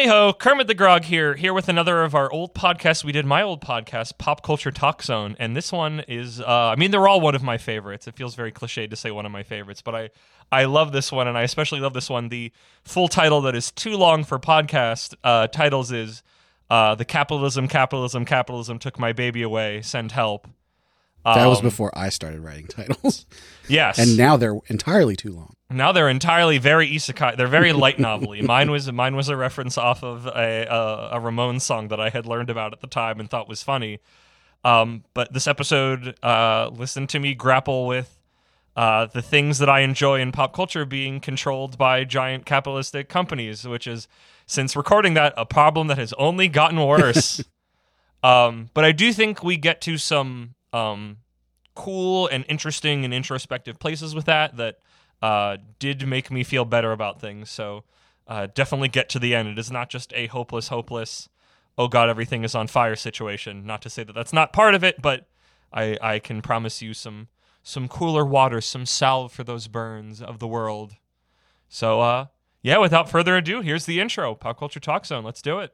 Hey ho, Kermit the Grog here with another of our old podcasts. We did my old podcast, Pop Culture Talk Zone, and this one is, they're all one of my favorites. It feels very cliched to say one of my favorites, but I love this one, and I especially love this one. The full title that is too long for podcast titles is The Capitalism Took My Baby Away, Send Help. That was before I started writing titles. Yes. And now they're entirely too long. Now they're entirely very isekai. They're very light novel-y. Mine was a reference off of a Ramones song that I had learned about at the time and thought was funny. But this episode, listen to me grapple with the things that I enjoy in pop culture being controlled by giant capitalistic companies, which is, since recording that, a problem that has only gotten worse. But I do think we get to some cool and interesting and introspective places with that did make me feel better about things. So definitely get to the end. It is not just a hopeless, oh God, everything is on fire situation. Not to say that that's not part of it, but I can promise you some cooler water, some salve for those burns of the world. So without further ado, here's the intro. Pop Culture Talk Zone. Let's do it.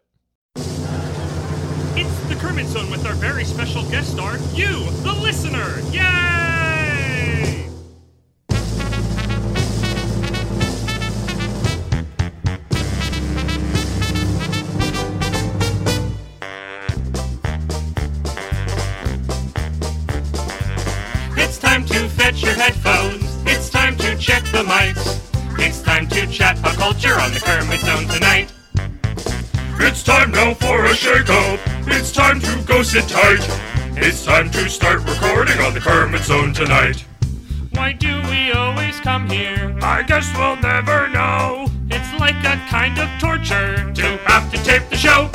It's the Kermit Zone with our very special guest star, you, the listener. Yay! It's time to fetch your headphones. It's time to check the mics. It's time to chat pop culture on the Kermit Zone tonight. It's time now for a shake-up. It's time to go sit tight. It's time to start recording on the Kermit Zone tonight. Why do we always come here? I guess we'll never know. It's like a kind of torture to have to tape the show.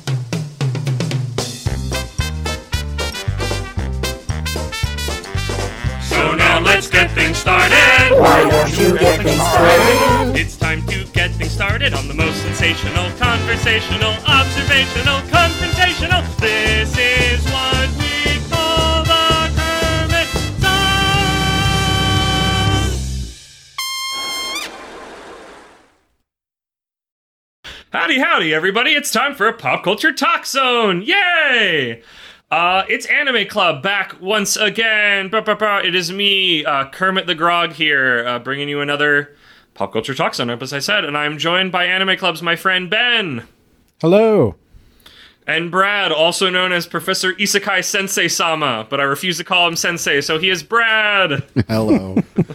So now let's get things started. Why don't you get things started? It's time to get things started on the most sensational, conversational, observational, confrontational. This is what we call the Kermit Zone. Howdy, everybody. It's time for a Pop Culture Talk Zone. Yay! It's Anime Club back once again. It is me, Kermit the Grog here, bringing you another Pop Culture Talk Zone, as I said, and I'm joined by Anime Club's my friend Ben. Hello. And Brad, also known as Professor Isekai Sensei-sama, but I refuse to call him Sensei, so he is Brad. Hello.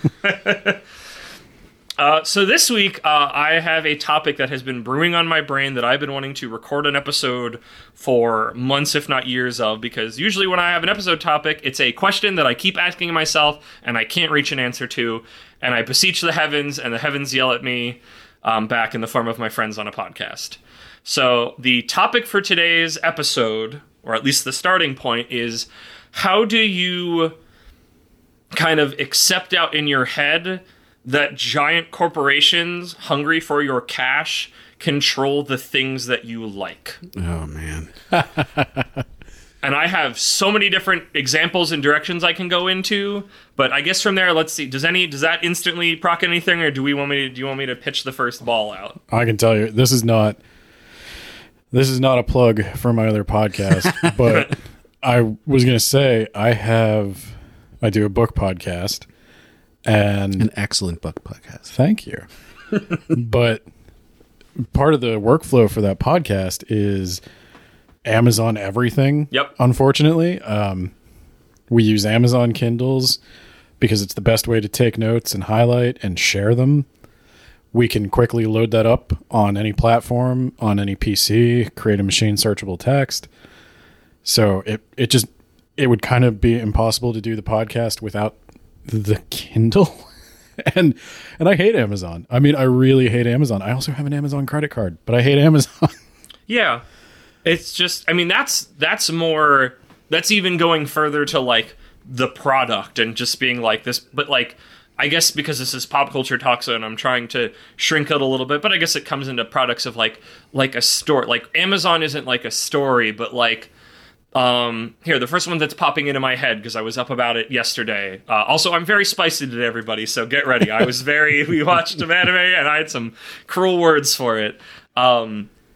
So this week, I have a topic that has been brewing on my brain that I've been wanting to record an episode for months, if not years of, because usually when I have an episode topic, it's a question that I keep asking myself and I can't reach an answer to, and I beseech the heavens, and the heavens yell at me back in the form of my friends on a podcast. So the topic for today's episode, or at least the starting point, is how do you kind of accept out in your head that giant corporations hungry for your cash control the things that you like. Oh, man. And I have so many different examples and directions I can go into, but I guess from there, let's see. Does that instantly proc anything, or do you want me to pitch the first ball out? I can tell you, this is not a plug for my other podcast, but I was going to say I do a book podcast. And an excellent book podcast. Thank you. But part of the workflow for that podcast is Amazon everything. Yep. Unfortunately, we use Amazon Kindles because it's the best way to take notes and highlight and share them. We can quickly load that up on any platform, on any PC, create a machine searchable text. So it would kind of be impossible to do the podcast without the Kindle. and I hate Amazon. I mean, I really hate Amazon. I also have an Amazon credit card, but I hate Amazon. Yeah. It's just, I mean, that's even going further to like the product and just being like this, but like, I guess because this is Pop Culture Talk Zone, I'm trying to shrink it a little bit, but I guess it comes into products of like a store. Like Amazon isn't like a story, but like, here, the first one that's popping into my head, because I was up about it yesterday. Also, I'm very spicy today, everybody, so get ready. We watched some anime, and I had some cruel words for it.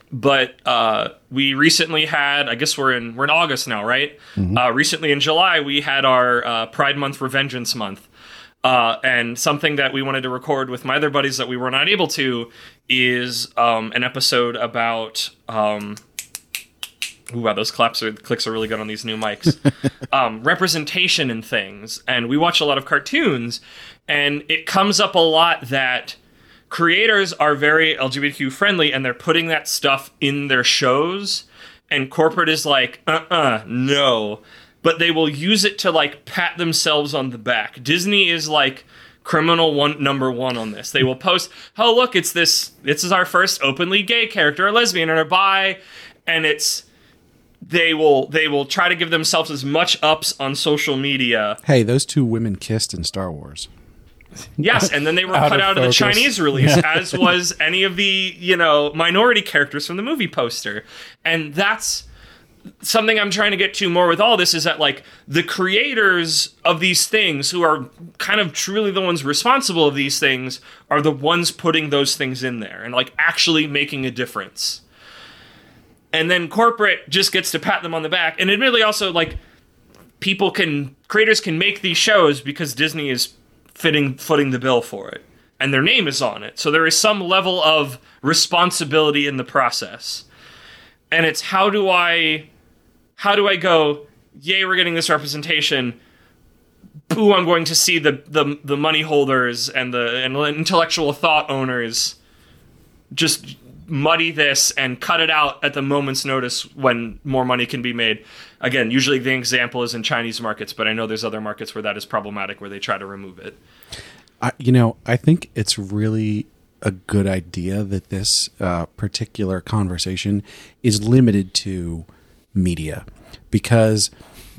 But we recently had, I guess we're in August now, right? Recently in July, we had our Pride Month Revengeance Month. And something that we wanted to record with my other buddies that we were not able to is an episode about... Ooh, wow, those clicks are really good on these new mics. Representation in things. And we watch a lot of cartoons, and it comes up a lot that creators are very LGBTQ friendly, and they're putting that stuff in their shows, and corporate is like, no. But they will use it to, like, pat themselves on the back. Disney is, like, number one on this. They will post, oh, look, this is our first openly gay character, a lesbian, and a bi, and they will try to give themselves as much ups on social media. Hey, those two women kissed in Star Wars. Yes, and then they were cut out of the Chinese release, as was any of the, minority characters from the movie poster. And that's something I'm trying to get to more with all this, is that, like, the creators of these things, who are kind of truly the ones responsible of these things, are the ones putting those things in there and, like, actually making a difference. And then corporate just gets to pat them on the back. And admittedly also, like, creators can make these shows because Disney is footing the bill for it. And their name is on it. So there is some level of responsibility in the process. And it's how do I go, yay, we're getting this representation. Boo, I'm going to see the money holders and the intellectual thought owners just muddy this and cut it out at the moment's notice when more money can be made. Again, usually the example is in Chinese markets, but I know there's other markets where that is problematic, where they try to remove it. I think it's really a good idea that this particular conversation is limited to media, because,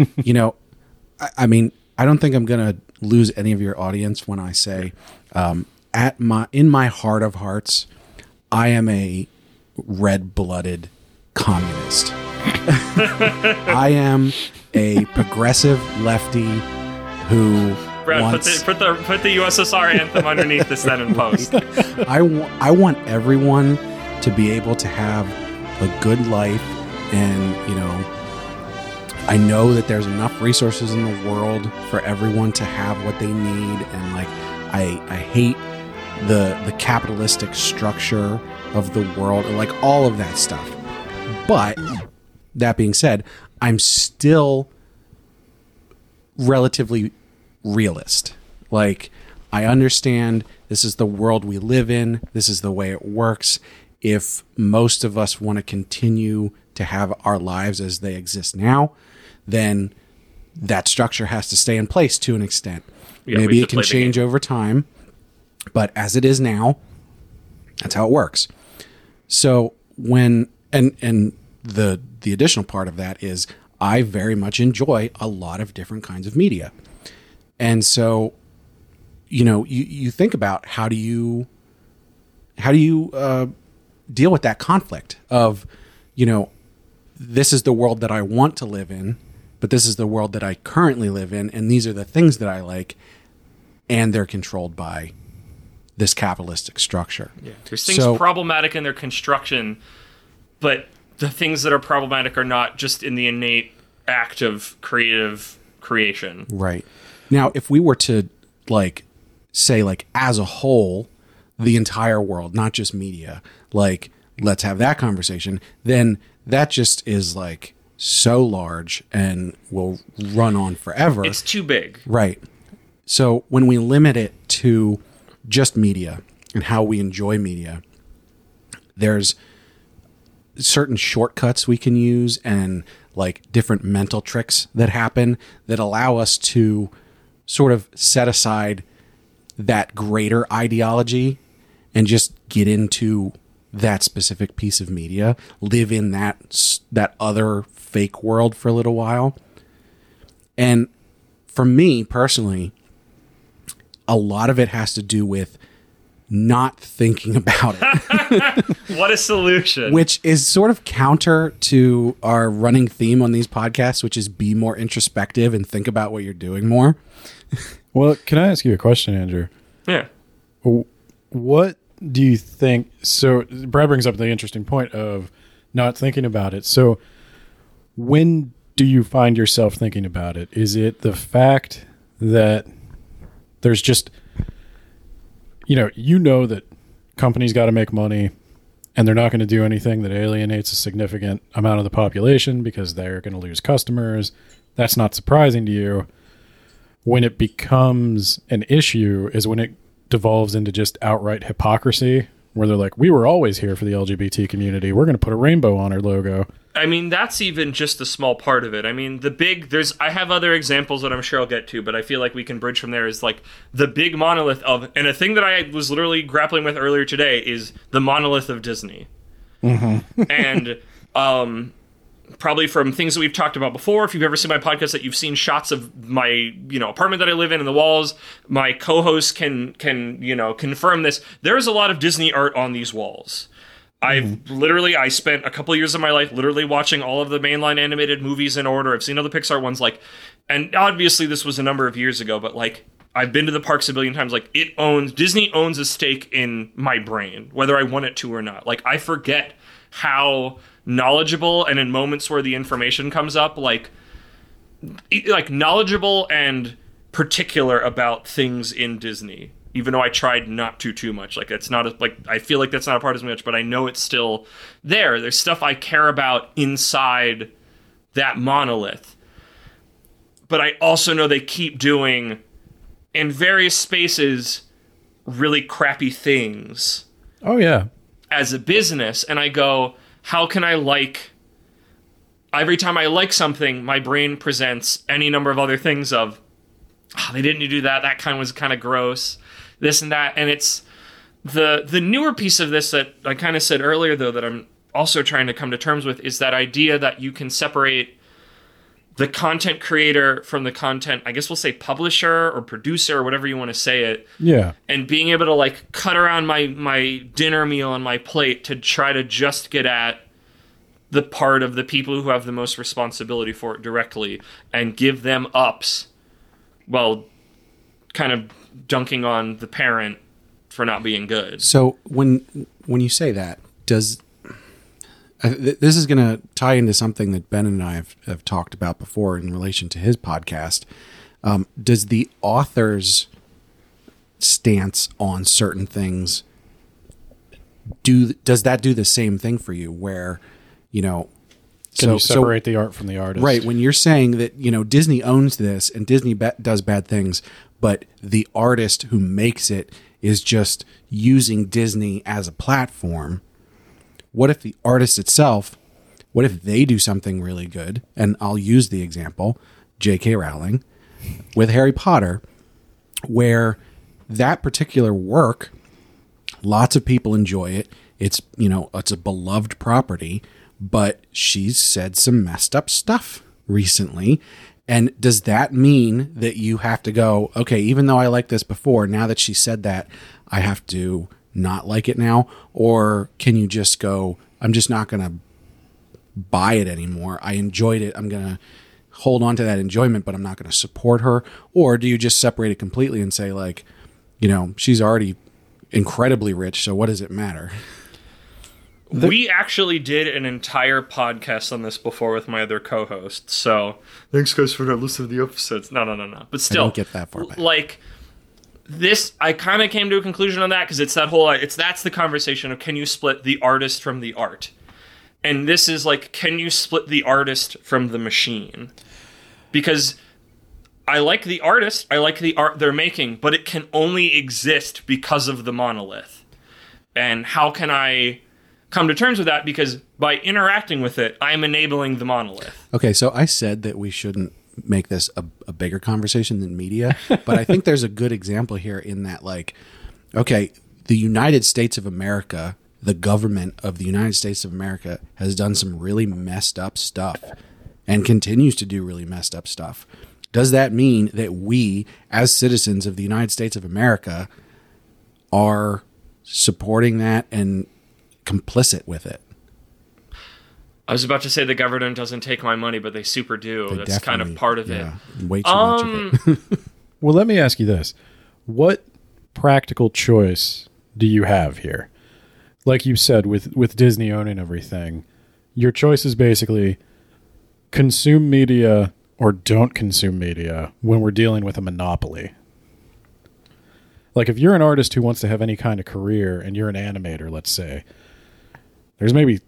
I mean, I don't think I'm going to lose any of your audience when I say, in my heart of hearts, I am a red-blooded communist. I am a progressive lefty who wants... Put the USSR anthem underneath this then in post. I want everyone to be able to have a good life, and I know that there's enough resources in the world for everyone to have what they need, and like I hate the capitalistic structure of the world, and like all of that stuff. But that being said, I'm still relatively realist. Like, I understand this is the world we live in. This is the way it works. If most of us want to continue to have our lives as they exist now, then that structure has to stay in place to an extent. Yeah, maybe it can change over time, but as it is now, that's how it works. So when and the additional part of that is I very much enjoy a lot of different kinds of media. And so, you think about how do you deal with that conflict of, this is the world that I want to live in, but this is the world that I currently live in, and these are the things that I like, and they're controlled by this capitalistic structure. Yeah. There's things problematic in their construction, but the things that are problematic are not just in the innate act of creative creation. Right. Now, if we were to say as a whole, the entire world, not just media, let's have that conversation, then that just is so large and will run on forever. It's too big. Right. So when we limit it to just media and how we enjoy media, there's certain shortcuts we can use and different mental tricks that happen that allow us to sort of set aside that greater ideology and just get into that specific piece of media, live in that other fake world for a little while. And for me personally, a lot of it has to do with not thinking about it. What a solution. Which is sort of counter to our running theme on these podcasts, which is be more introspective and think about what you're doing more. Well, can I ask you a question, Andrew? Yeah. What do you think? So Brad brings up the interesting point of not thinking about it. So when do you find yourself thinking about it? Is it the fact that there's just, you know that companies got to make money and they're not going to do anything that alienates a significant amount of the population because they're going to lose customers? That's not surprising to you. When it becomes an issue is when it devolves into just outright hypocrisy, where they're like, we were always here for the LGBT community. We're going to put a rainbow on our logo. I mean, that's even just a small part of it. I mean, I have other examples that I'm sure I'll get to, but I feel like we can bridge from there is like the big monolith of, and a thing that I was literally grappling with earlier today is the monolith of Disney. Mm-hmm. And, probably from things that we've talked about before, if you've ever seen my podcast, that you've seen shots of my, apartment that I live in and the walls, my co-hosts can confirm this. There's a lot of Disney art on these walls. I spent a couple years of my life literally watching all of the mainline animated movies in order. I've seen other Pixar ones, and obviously this was a number of years ago, but I've been to the parks a billion times. Disney owns a stake in my brain, whether I want it to or not. I forget how knowledgeable, and in moments where the information comes up, knowledgeable and particular about things in Disney, even though I tried not to too much. It's not I feel like that's not a part of me much, but I know it's still there. There's stuff I care about inside that monolith, but I also know they keep doing in various spaces really crappy things. Oh yeah, as a business, and I go, how can I every time I like something, my brain presents any number of other things of, they didn't do that, that was kind of gross, this and that. And it's the newer piece of this that I kind of said earlier, though, that I'm also trying to come to terms with, is that idea that you can separate the content creator from the content, I guess we'll say publisher or producer or whatever you want to say it. Yeah. And being able to cut around my dinner meal on my plate to try to just get at the part of the people who have the most responsibility for it directly and give them ups while kind of dunking on the parent for not being good. So when you say that, this is going to tie into something that Ben and I have talked about before in relation to his podcast. Does the author's stance on certain things does that do the same thing for you? Where can you separate the art from the artist? Right. When you're saying that Disney owns this and Disney does bad things, but the artist who makes it is just using Disney as a platform. What if the artist itself, what if they do something really good? And I'll use the example, J.K. Rowling, with Harry Potter, where that particular work, lots of people enjoy it. It's, it's a beloved property, but she's said some messed up stuff recently. And does that mean that you have to go, okay, even though I liked this before, now that she said that, I have to not like it now? Or can you just go, I'm just not going to buy it anymore. I enjoyed it. I'm going to hold on to that enjoyment, but I'm not going to support her. Or do you just separate it completely and say she's already incredibly rich, so what does it matter? We actually did an entire podcast on this before with my other co-host. So thanks guys for not listening to the episodes. No. But still, I don't get that far back. This, I kind of came to a conclusion on that because it's that's the conversation of, can you split the artist from the art? And this is can you split the artist from the machine? Because I like the artist, I like the art they're making, but it can only exist because of the monolith. And how can I come to terms with that? Because by interacting with it, I'm enabling the monolith. Okay, so I said that we shouldn't make this a bigger conversation than media, but I think there's a good example here in that, okay, the United States of America, the government of the United States of America has done some really messed up stuff and continues to do really messed up stuff. Does that mean that we, as citizens of the United States of America, are supporting that and complicit with it? I was about to say the government doesn't take my money, but they super do. That's kind of part of it. Way too much of it. Well, let me ask you this. What practical choice do you have here? Like you said, with Disney owning everything, your choice is basically consume media or don't consume media when we're dealing with a monopoly. Like if you're an artist who wants to have any kind of career and you're an animator, let's say, there's maybe,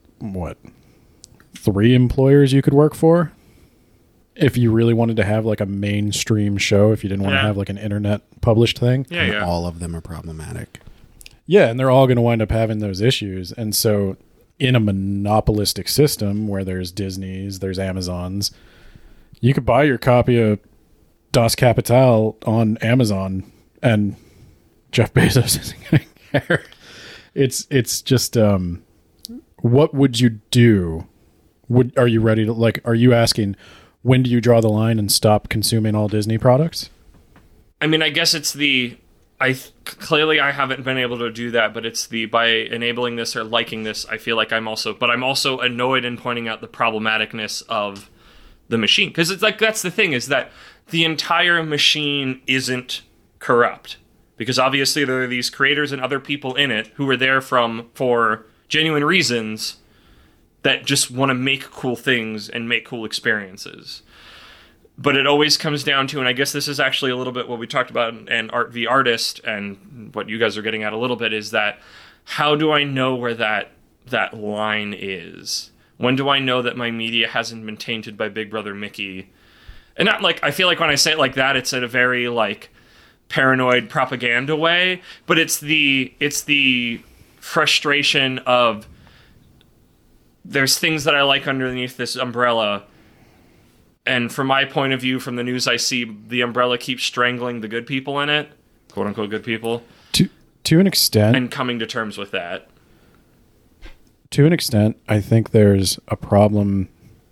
3 employers you could work for if you really wanted to have like a mainstream show, if you didn't want to have like an internet published thing. Yeah. All of them are problematic. Yeah, and they're all going to wind up having those issues. And so in a monopolistic system where there's Disney's, there's Amazon's, you could buy your copy of Das Kapital on Amazon and Jeff Bezos isn't going to care. It's just, what would you do? Are you ready to, like, are you asking, when do you draw the line and stop consuming all Disney products? I mean, I guess it's clearly I haven't been able to do that, but it's by enabling this or liking this, I feel like I'm also annoyed in pointing out the problematicness of the machine. Because it's like, that's the thing, is that the entire machine isn't corrupt. Because obviously there are these creators and other people in it who are there for genuine reasons that just want to make cool things and make cool experiences. But it always comes down to, and I guess this is actually a little bit what we talked about in Art v. Artist, and what you guys are getting at a little bit, is that how do I know where that line is? When do I know that my media hasn't been tainted by Big Brother Mickey? And not like, I feel like when I say it like that, it's in a very like paranoid propaganda way, but it's the frustration of there's things that I like underneath this umbrella, and from my point of view, from the news I see, the umbrella keeps strangling the good people in it, quote unquote good people, to an extent, and coming to terms with that. To an extent, I think there's a problem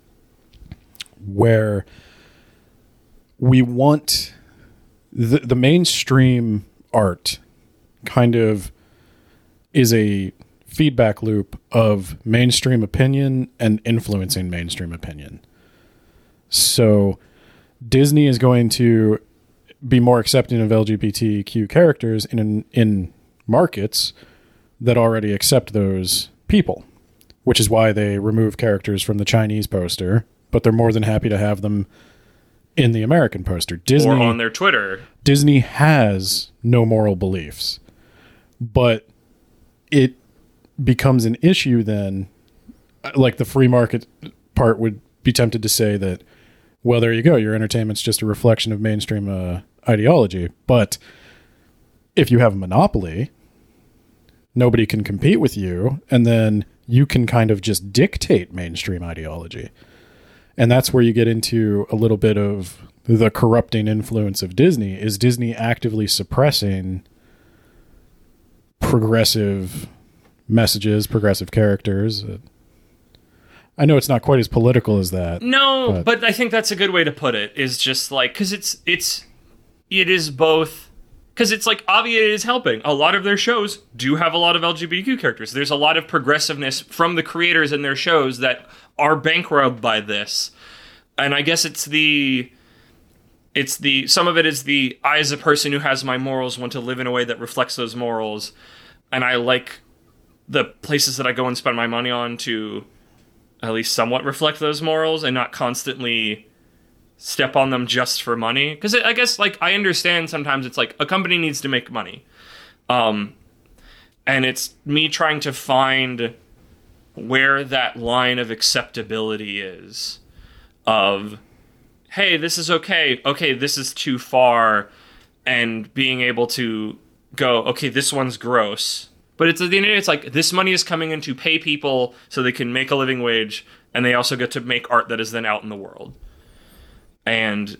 where we want the mainstream art kind of is a feedback loop of mainstream opinion and influencing mainstream opinion. So Disney is going to be more accepting of LGBTQ characters in markets that already accept those people, which is why they remove characters from the Chinese poster, but they're more than happy to have them in the American poster. Disney, or on their Twitter. Disney has no moral beliefs, but it becomes an issue then, like the free market part would be tempted to say that, well, there you go, your entertainment's just a reflection of mainstream ideology. But if you have a monopoly, nobody can compete with you, and then you can kind of just dictate mainstream ideology. And that's where you get into a little bit of the corrupting influence of Disney. Is Disney actively suppressing progressive messages, progressive characters? I know it's not quite as political as that. No, but I think that's a good way to put it, is just like, because it is both, because it's like, obviously it is helping. A lot of their shows do have a lot of LGBTQ characters. There's a lot of progressiveness from the creators in their shows that are bankrupt by this. And I guess some of it is I, as a person who has my morals, want to live in a way that reflects those morals. And I like the places that I go and spend my money on to at least somewhat reflect those morals and not constantly step on them just for money. Because I guess, like, I understand sometimes it's like a company needs to make money. And it's me trying to find where that line of acceptability is of, hey, this is okay. Okay, this is too far. And being able to go, okay, this one's gross. But it's at the end of the day, it's like, this money is coming in to pay people so they can make a living wage, and they also get to make art that is then out in the world. And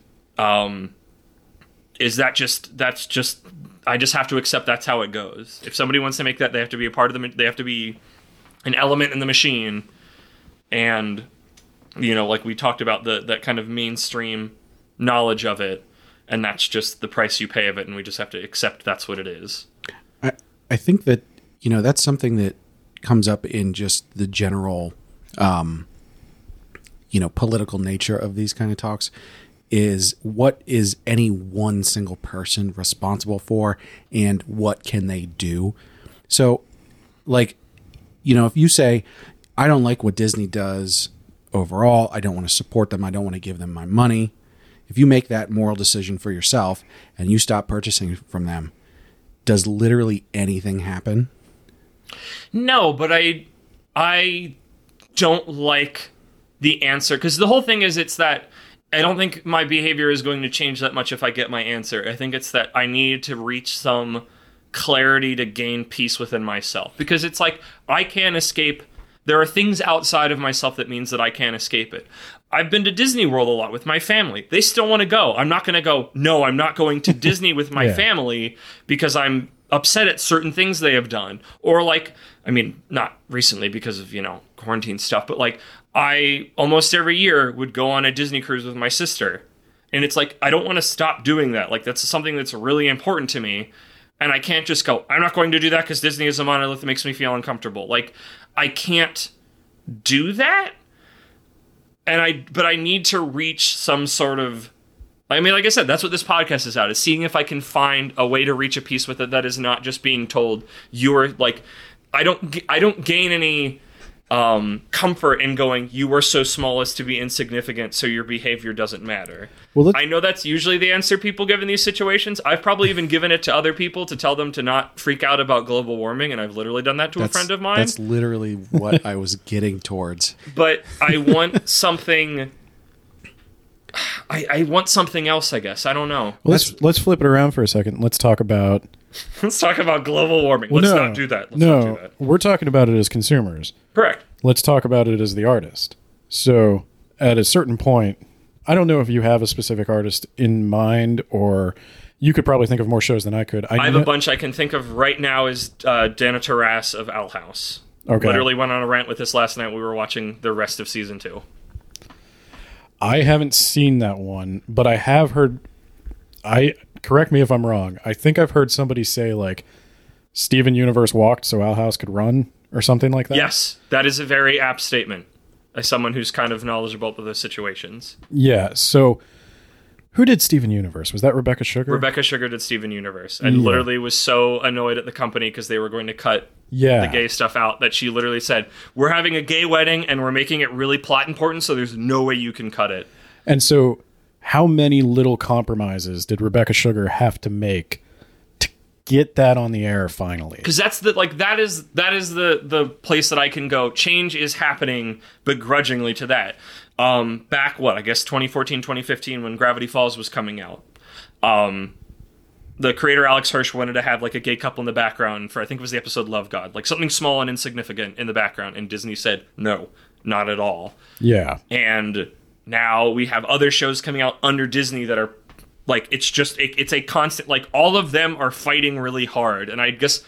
I just have to accept that's how it goes. If somebody wants to make that, they have to be a part of they have to be an element in the machine. And, you know, like we talked about, that kind of mainstream knowledge of it, and that's just the price you pay of it, and we just have to accept that's what it is. I think that, you know, that's something that comes up in just the general, political nature of these kind of talks, is what is any one single person responsible for and what can they do? So, like, if you say, I don't like what Disney does overall, I don't want to support them, I don't want to give them my money. If you make that moral decision for yourself and you stop purchasing from them, does literally anything happen? No, but I don't like the answer, because the whole thing is it's that I don't think my behavior is going to change that much if I get my answer. I think it's that I need to reach some clarity to gain peace within myself, because it's like I can't escape. There are things outside of myself that means that I can't escape it. I've been to Disney World a lot with my family. They still want to go. I'm not going to go, no, I'm not going to Disney with my family because I'm upset at certain things they have done. Or like, I mean, not recently because of, quarantine stuff, but like I almost every year would go on a Disney cruise with my sister. And it's like, I don't want to stop doing that. Like, that's something that's really important to me. And I can't just go, I'm not going to do that because Disney is a monolith that makes me feel uncomfortable. Like, I can't do that. But I need to reach some sort of, I mean, like I said, that's what this podcast is out, is seeing if I can find a way to reach a peace with it that is not just being told you're like, I don't gain any comfort in going, you were so small as to be insignificant, so your behavior doesn't matter. Well, I know that's usually the answer people give in these situations. I've probably even given it to other people to tell them to not freak out about global warming, and I've literally done that to a friend of mine. That's literally what I was getting towards. But I want something. I want something else, I guess. I don't know. Well, let's flip it around for a second. Let's talk about global warming. Let's not do that. Let's not do that. We're talking about it as consumers. Correct. Let's talk about it as the artist. So at a certain point, I don't know if you have a specific artist in mind, or you could probably think of more shows than I could. I have a bunch I can think of right now is Dana Taras of Owl House. Okay. Literally went on a rant with this last night. We were watching the rest of season 2. I haven't seen that one, but I have heard, correct me if I'm wrong, I think I've heard somebody say, like, Steven Universe walked so Owl House could run, or something like that. Yes, that is a very apt statement, as someone who's kind of knowledgeable of those situations. Yeah, so who did Steven Universe? Was that Rebecca Sugar? Rebecca Sugar did Steven Universe, and literally was so annoyed at the company because they were going to cut the gay stuff out that she literally said, we're having a gay wedding and we're making it really plot important, so there's no way you can cut it. And so how many little compromises did Rebecca Sugar have to make to get that on the air finally? Because that's that is the place that I can go, change is happening begrudgingly to that. Back, I guess 2014, 2015, when Gravity Falls was coming out. The creator Alex Hirsch wanted to have like a gay couple in the background for, I think it was the episode Love God, like something small and insignificant in the background, and Disney said no, not at all. Yeah. And now we have other shows coming out under Disney that are like, it's a constant, like all of them are fighting really hard. And I guess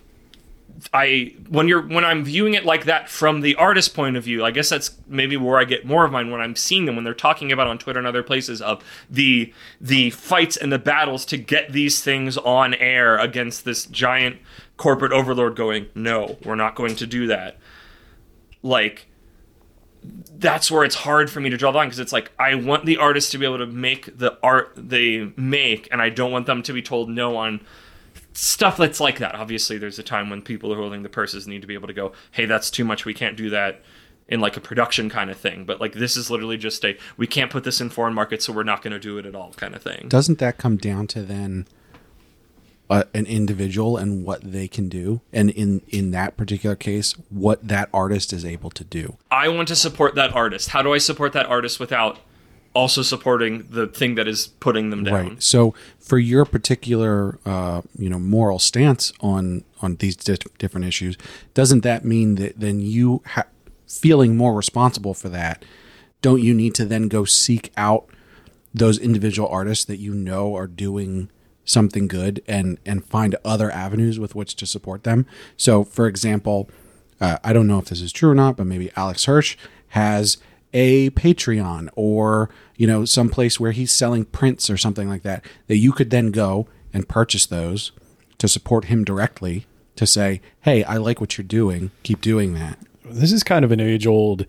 when I'm viewing it like that from the artist point of view, I guess that's maybe where I get more of mine when I'm seeing them, when they're talking about on Twitter and other places of the fights and the battles to get these things on air against this giant corporate overlord going, no, we're not going to do that. Like, that's where it's hard for me to draw the line, because it's like, I want the artists to be able to make the art they make, and I don't want them to be told no on stuff that's like that. Obviously, there's a time when people who are holding the purses need to be able to go, hey, that's too much, we can't do that in like a production kind of thing. But like, this is literally just we can't put this in foreign markets, so we're not going to do it at all kind of thing. Doesn't that come down to then an individual and what they can do, and in that particular case, what that artist is able to do? I want to support that artist. How do I support that artist without also supporting the thing that is putting them down? Right. So for your particular moral stance on these different issues, doesn't that mean that then you feeling more responsible for that, don't you need to then go seek out those individual artists that you know are doing something good and find other avenues with which to support them? So for example, I don't know if this is true or not, but maybe Alex Hirsch has a Patreon or, some place where he's selling prints or something like that you could then go and purchase those to support him directly, to say, hey, I like what you're doing. Keep doing that. This is kind of an age-old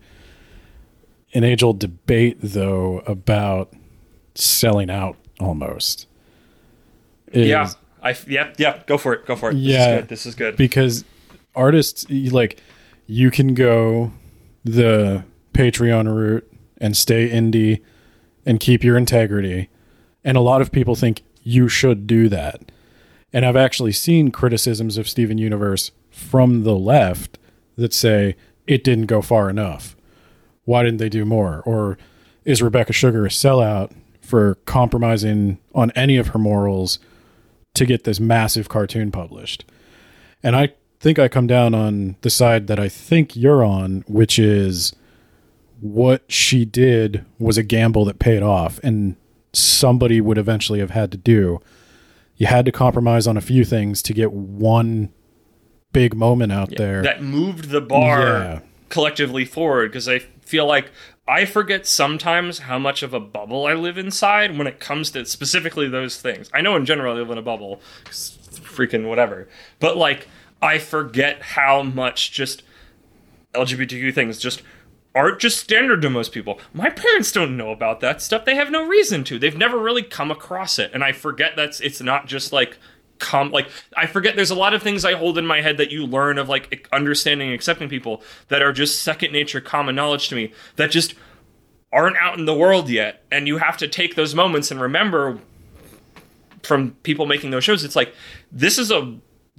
debate, though, about selling out almost. Yeah. Yep. Go for it. Yeah. This is good. Because artists, you can go the Patreon route and stay indie and keep your integrity. And a lot of people think you should do that. And I've actually seen criticisms of Steven Universe from the left that say it didn't go far enough. Why didn't they do more? Or is Rebecca Sugar a sellout for compromising on any of her morals to get this massive cartoon published? And I think I come down on the side that I think you're on, which is what she did was a gamble that paid off, and somebody would eventually have had to do. You had to compromise on a few things to get one big moment out there that moved the bar collectively forward, because I feel like I forget sometimes how much of a bubble I live inside when it comes to specifically those things. I know in general I live in a bubble, freaking whatever, but like I forget how much just LGBTQ things just aren't just standard to most people. My parents don't know about that stuff. They have no reason to. They've never really come across it. And I forget it's not just like I forget there's a lot of things I hold in my head that you learn of like understanding and accepting people that are just second nature, common knowledge to me that just aren't out in the world yet. And you have to take those moments and remember from people making those shows. It's like, this is a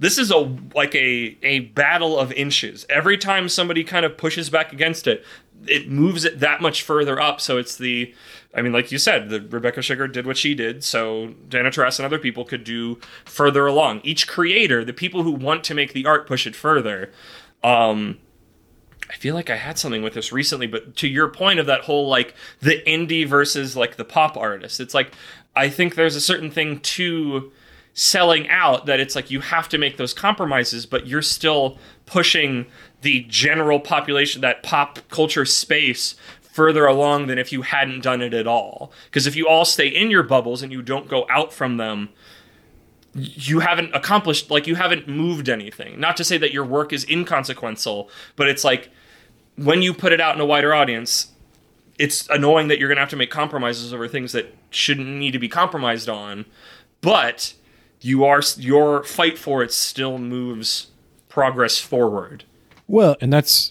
battle of inches. Every time somebody kind of pushes back against it, it moves it that much further up. So it's like you said, the Rebecca Sugar did what she did, so Diana Taurasi and other people could do further along. Each creator, the people who want to make the art, push it further. I feel like I had something with this recently, but to your point of that whole like the indie versus like the pop artist, it's like I think there's a certain thing to selling out that it's like you have to make those compromises, but you're still pushing the general population, that pop culture space, further along than if you hadn't done it at all. Because if you all stay in your bubbles and you don't go out from them, you haven't accomplished, like you haven't moved anything. Not to say that your work is inconsequential, but it's like when you put it out in a wider audience, it's annoying that you're going to have to make compromises over things that shouldn't need to be compromised on, but your fight for it still moves progress forward. Well, and that's,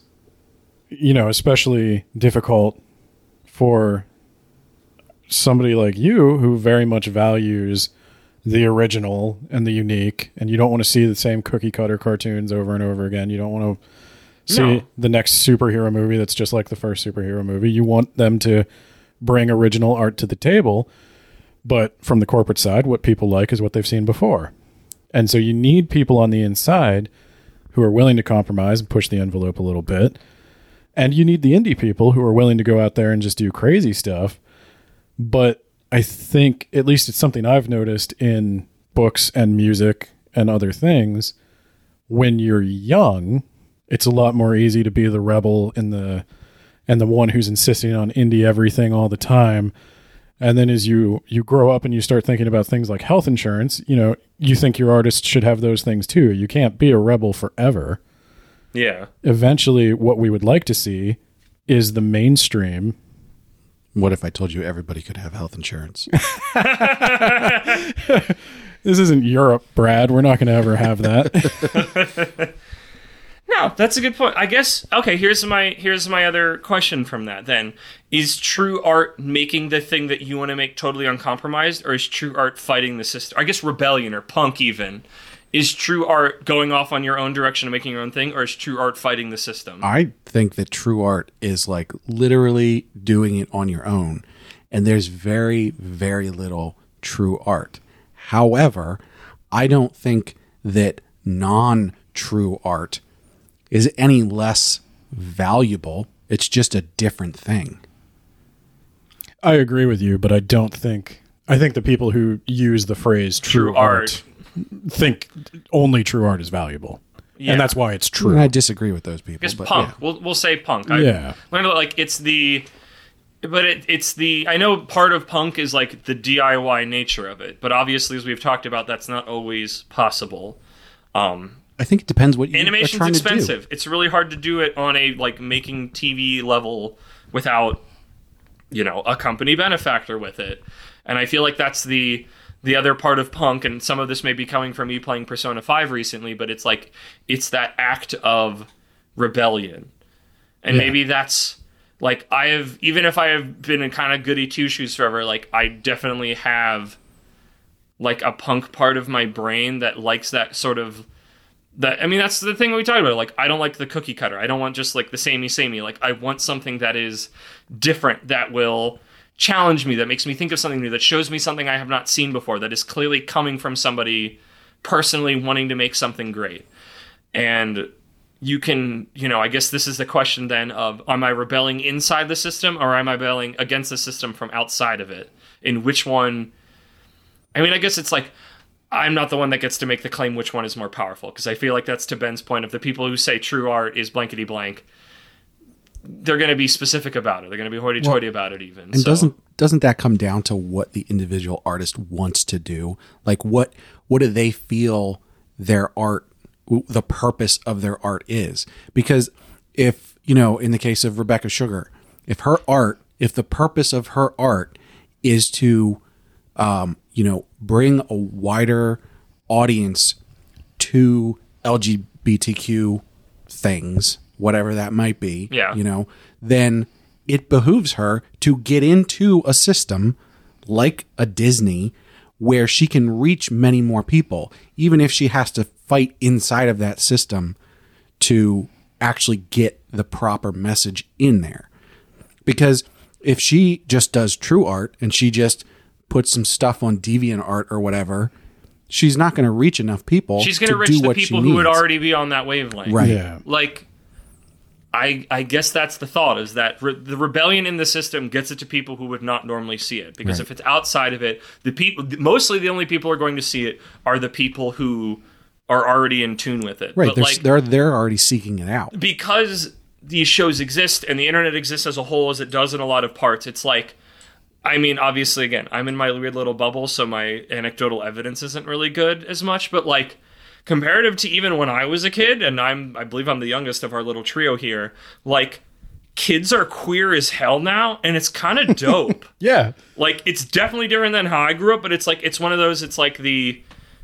especially difficult for somebody like you who very much values the original and the unique, and you don't want to see the same cookie cutter cartoons over and over again. You don't want to see the next superhero movie that's just like the first superhero movie. You want them to bring original art to the table, but from the corporate side, what people like is what they've seen before. And so you need people on the inside who are willing to compromise and push the envelope a little bit. And you need the indie people who are willing to go out there and just do crazy stuff. But I think, at least it's something I've noticed in books and music and other things, when you're young, it's a lot more easy to be the rebel and the one who's insisting on indie everything all the time. And then as you grow up and you start thinking about things like health insurance, you think your artist should have those things too. You can't be a rebel forever. Yeah. Eventually, what we would like to see is the mainstream. What if I told you everybody could have health insurance? This isn't Europe, Brad. We're not going to ever have that. No, that's a good point. I guess, okay, here's my other question from that then. Is true art making the thing that you want to make totally uncompromised, or is true art fighting the system? I guess rebellion or punk even. Is true art going off on your own direction and making your own thing, or is true art fighting the system? I think that true art is like literally doing it on your own. And there's very, very little true art. However, I don't think that non-true art is any less valuable. It's just a different thing. I agree with you, but I think the people who use the phrase true art think only true art is valuable. Yeah. And that's why it's true. And I disagree with those people. I guess punk. Yeah. We'll say punk. Yeah. I know part of punk is like the DIY nature of it, but obviously, as we've talked about, that's not always possible. I think it depends what you animation's are trying expensive. to do. It's really hard to do it on a like making TV level without, a company benefactor with it. And I feel like that's the the other part of punk, and some of this may be coming from me playing Persona 5 recently, but it's like, it's that act of rebellion. And maybe that's, like, even if I have been in kind of goody two-shoes forever, like, I definitely have, like, a punk part of my brain that likes that sort of, that's the thing we talked about. Like, I don't like the cookie cutter. I don't want just, like, the samey. Like, I want something that is different, that will challenge me, that makes me think of something new, that shows me something I have not seen before, that is clearly coming from somebody personally wanting to make something great. And you can, I guess this is the question then of, am I rebelling inside the system, or am I rebelling against the system from outside of it? In which one? I guess it's like, I'm not the one that gets to make the claim which one is more powerful, because I feel like that's to Ben's point of the people who say true art is blankety blank. They're going to be specific about it. They're going to be hoity-toity about it even. And doesn't that come down to what the individual artist wants to do? Like, what do they feel their art, the purpose of their art is? Because if, in the case of Rebecca Sugar, if the purpose of her art is to, bring a wider audience to LGBTQ things, whatever that might be, then it behooves her to get into a system like a Disney where she can reach many more people, even if she has to fight inside of that system to actually get the proper message in there. Because if she just does true art and she just puts some stuff on DeviantArt or whatever, she's not going to reach enough people. She's going to reach the people who would already be on that wavelength. Right. Yeah. Like, I guess that's the thought, is that the rebellion in the system gets it to people who would not normally see it. Because if it's outside of it, mostly the only people who are going to see it are the people who are already in tune with it. Right. But they're already seeking it out. Because these shows exist and the internet exists as a whole, as it does in a lot of parts, it's like, obviously, again, I'm in my weird little bubble, so my anecdotal evidence isn't really good as much, but, like, comparative to even when I was a kid, and I believe I'm the youngest of our little trio here, like, kids are queer as hell now, and it's kind of dope. Yeah. Like, it's definitely different than how I grew up, but it's like, it's one of those, it's like the,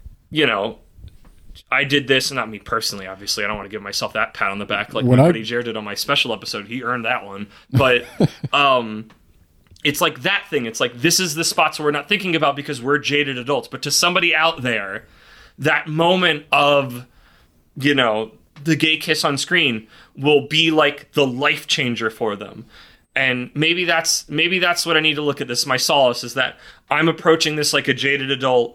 I did this, not me personally, obviously. I don't want to give myself that pat on the back like my buddy Jared did on my special episode. He earned that one. But, it's like that thing. It's like, this is the spots where we're not thinking about because we're jaded adults. But to somebody out there, that moment of, the gay kiss on screen will be like the life changer for them. And maybe that's what I need to look at this. My solace is that I'm approaching this like a jaded adult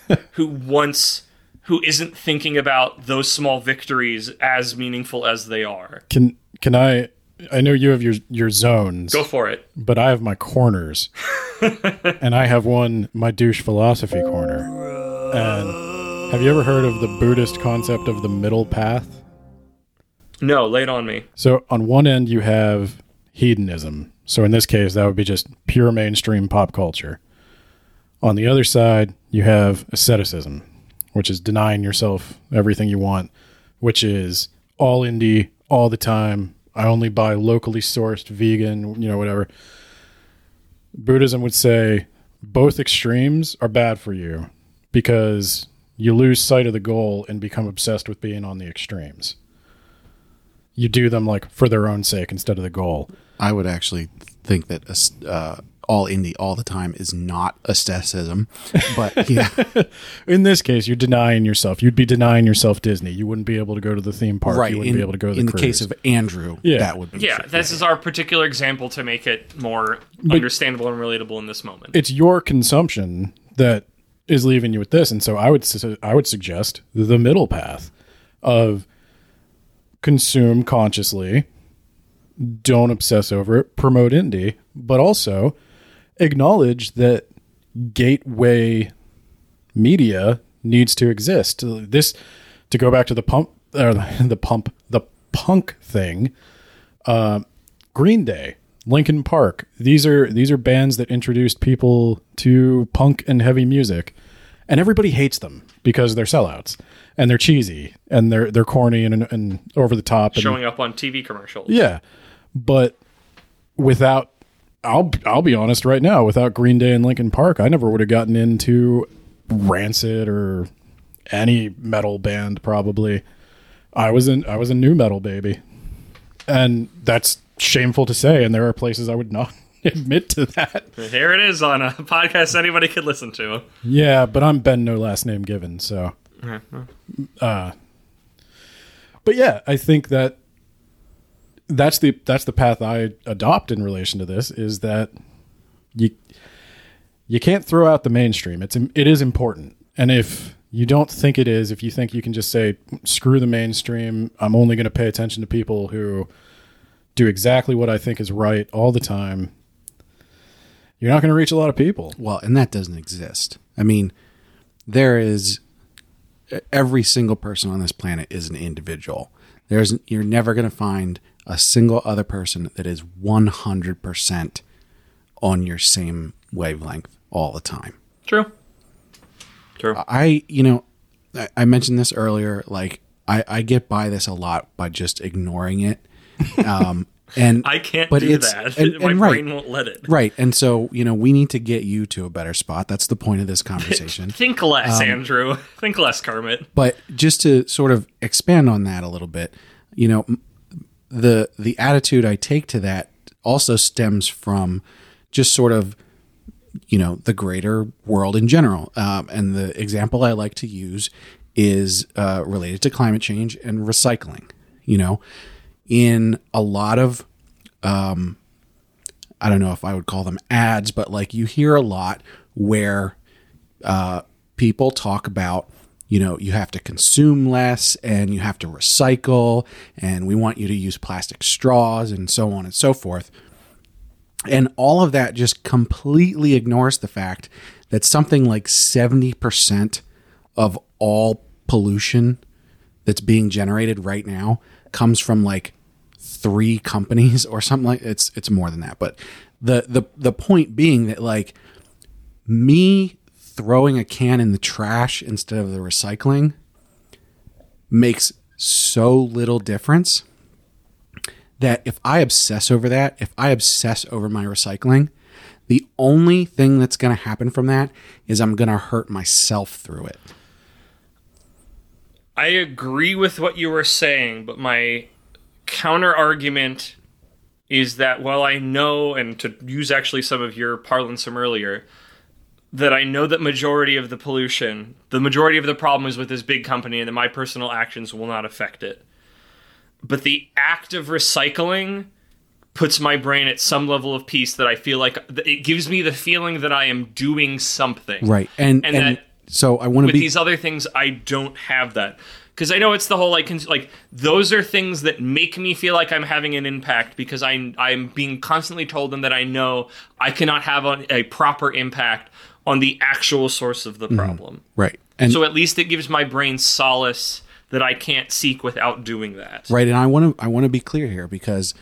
who isn't thinking about those small victories as meaningful as they are. Can I know you have your zones. Go for it. But I have my corners. And I have my douche philosophy corner. And have you ever heard of the Buddhist concept of the middle path? No, lay it on me. So on one end you have hedonism. So in this case, that would be just pure mainstream pop culture. On the other side, you have asceticism, which is denying yourself everything you want, which is all indie, all the time. I only buy locally sourced, vegan, whatever. Buddhism would say both extremes are bad for you because you lose sight of the goal and become obsessed with being on the extremes. You do them like for their own sake instead of the goal. I would actually think that all indie all the time is not aestheticism, but yeah. In this case, you're denying yourself. You'd be denying yourself Disney. You wouldn't be able to go to the theme park. Right. You wouldn't be able to go to the in cruise. The case of Andrew, that would be this is our particular example to make it more understandable and relatable in this moment. It's your consumption that is leaving you with this, and so I would suggest the middle path of consume consciously, don't obsess over it, promote indie, but also acknowledge that gateway media needs to exist. This, to go back to the punk thing, Green Day, Linkin Park. These are bands that introduced people to punk and heavy music, and everybody hates them because they're sellouts and they're cheesy and they're corny and over the top, showing up on TV commercials. Yeah, but without, I'll be honest right now, without Green Day and Linkin Park, I never would have gotten into Rancid or any metal band probably. I was a new metal baby. And that's shameful to say, and there are places I would not admit to that. Here it is on a podcast anybody could listen to. Yeah, but I'm Ben, no last name given, so. But yeah, I think that's the path I adopt in relation to this, is that you can't throw out the mainstream. It is important, and if you don't think it is, if you think you can just say screw the mainstream, I'm only going to pay attention to people who do exactly what I think is right all the time, you're not going to reach a lot of people. Well, and that doesn't exist. I mean, every single person on this planet is an individual. You're never going to find a single other person that is 100% on your same wavelength all the time. True. I mentioned this earlier, like I get by this a lot by just ignoring it. And I can't do that. My brain won't let it. Right. And so, we need to get you to a better spot. That's the point of this conversation. Think less, Andrew. Think less, Kermit. But just to sort of expand on that a little bit, the attitude I take to that also stems from just sort of, the greater world in general. And the example I like to use is related to climate change and recycling. In a lot of, I don't know if I would call them ads, but like you hear a lot where people talk about, you have to consume less and you have to recycle and we want you to use plastic straws and so on and so forth. And all of that just completely ignores the fact that something like 70% of all pollution that's being generated right now comes from like 3 companies or something like it's more than that. But the point being that like me throwing a can in the trash instead of the recycling makes so little difference that if I obsess over that, if I obsess over my recycling, the only thing that's going to happen from that is I'm going to hurt myself through it. I agree with what you were saying, but my counter argument is that while I know, and to use actually some of your parlance from earlier, that I know that majority of the pollution, the majority of the problem is with this big company and that my personal actions will not affect it. But the act of recycling puts my brain at some level of peace that I feel like it gives me the feeling that I am doing something. Right. And that so I want to with these other things, I don't have that. Because I know it's the whole like those are things that make me feel like I'm having an impact because I'm being constantly told them that I know I cannot have a proper impact on the actual source of the problem. Right. And so at least it gives my brain solace that I can't seek without doing that. Right. And I want to be clear here because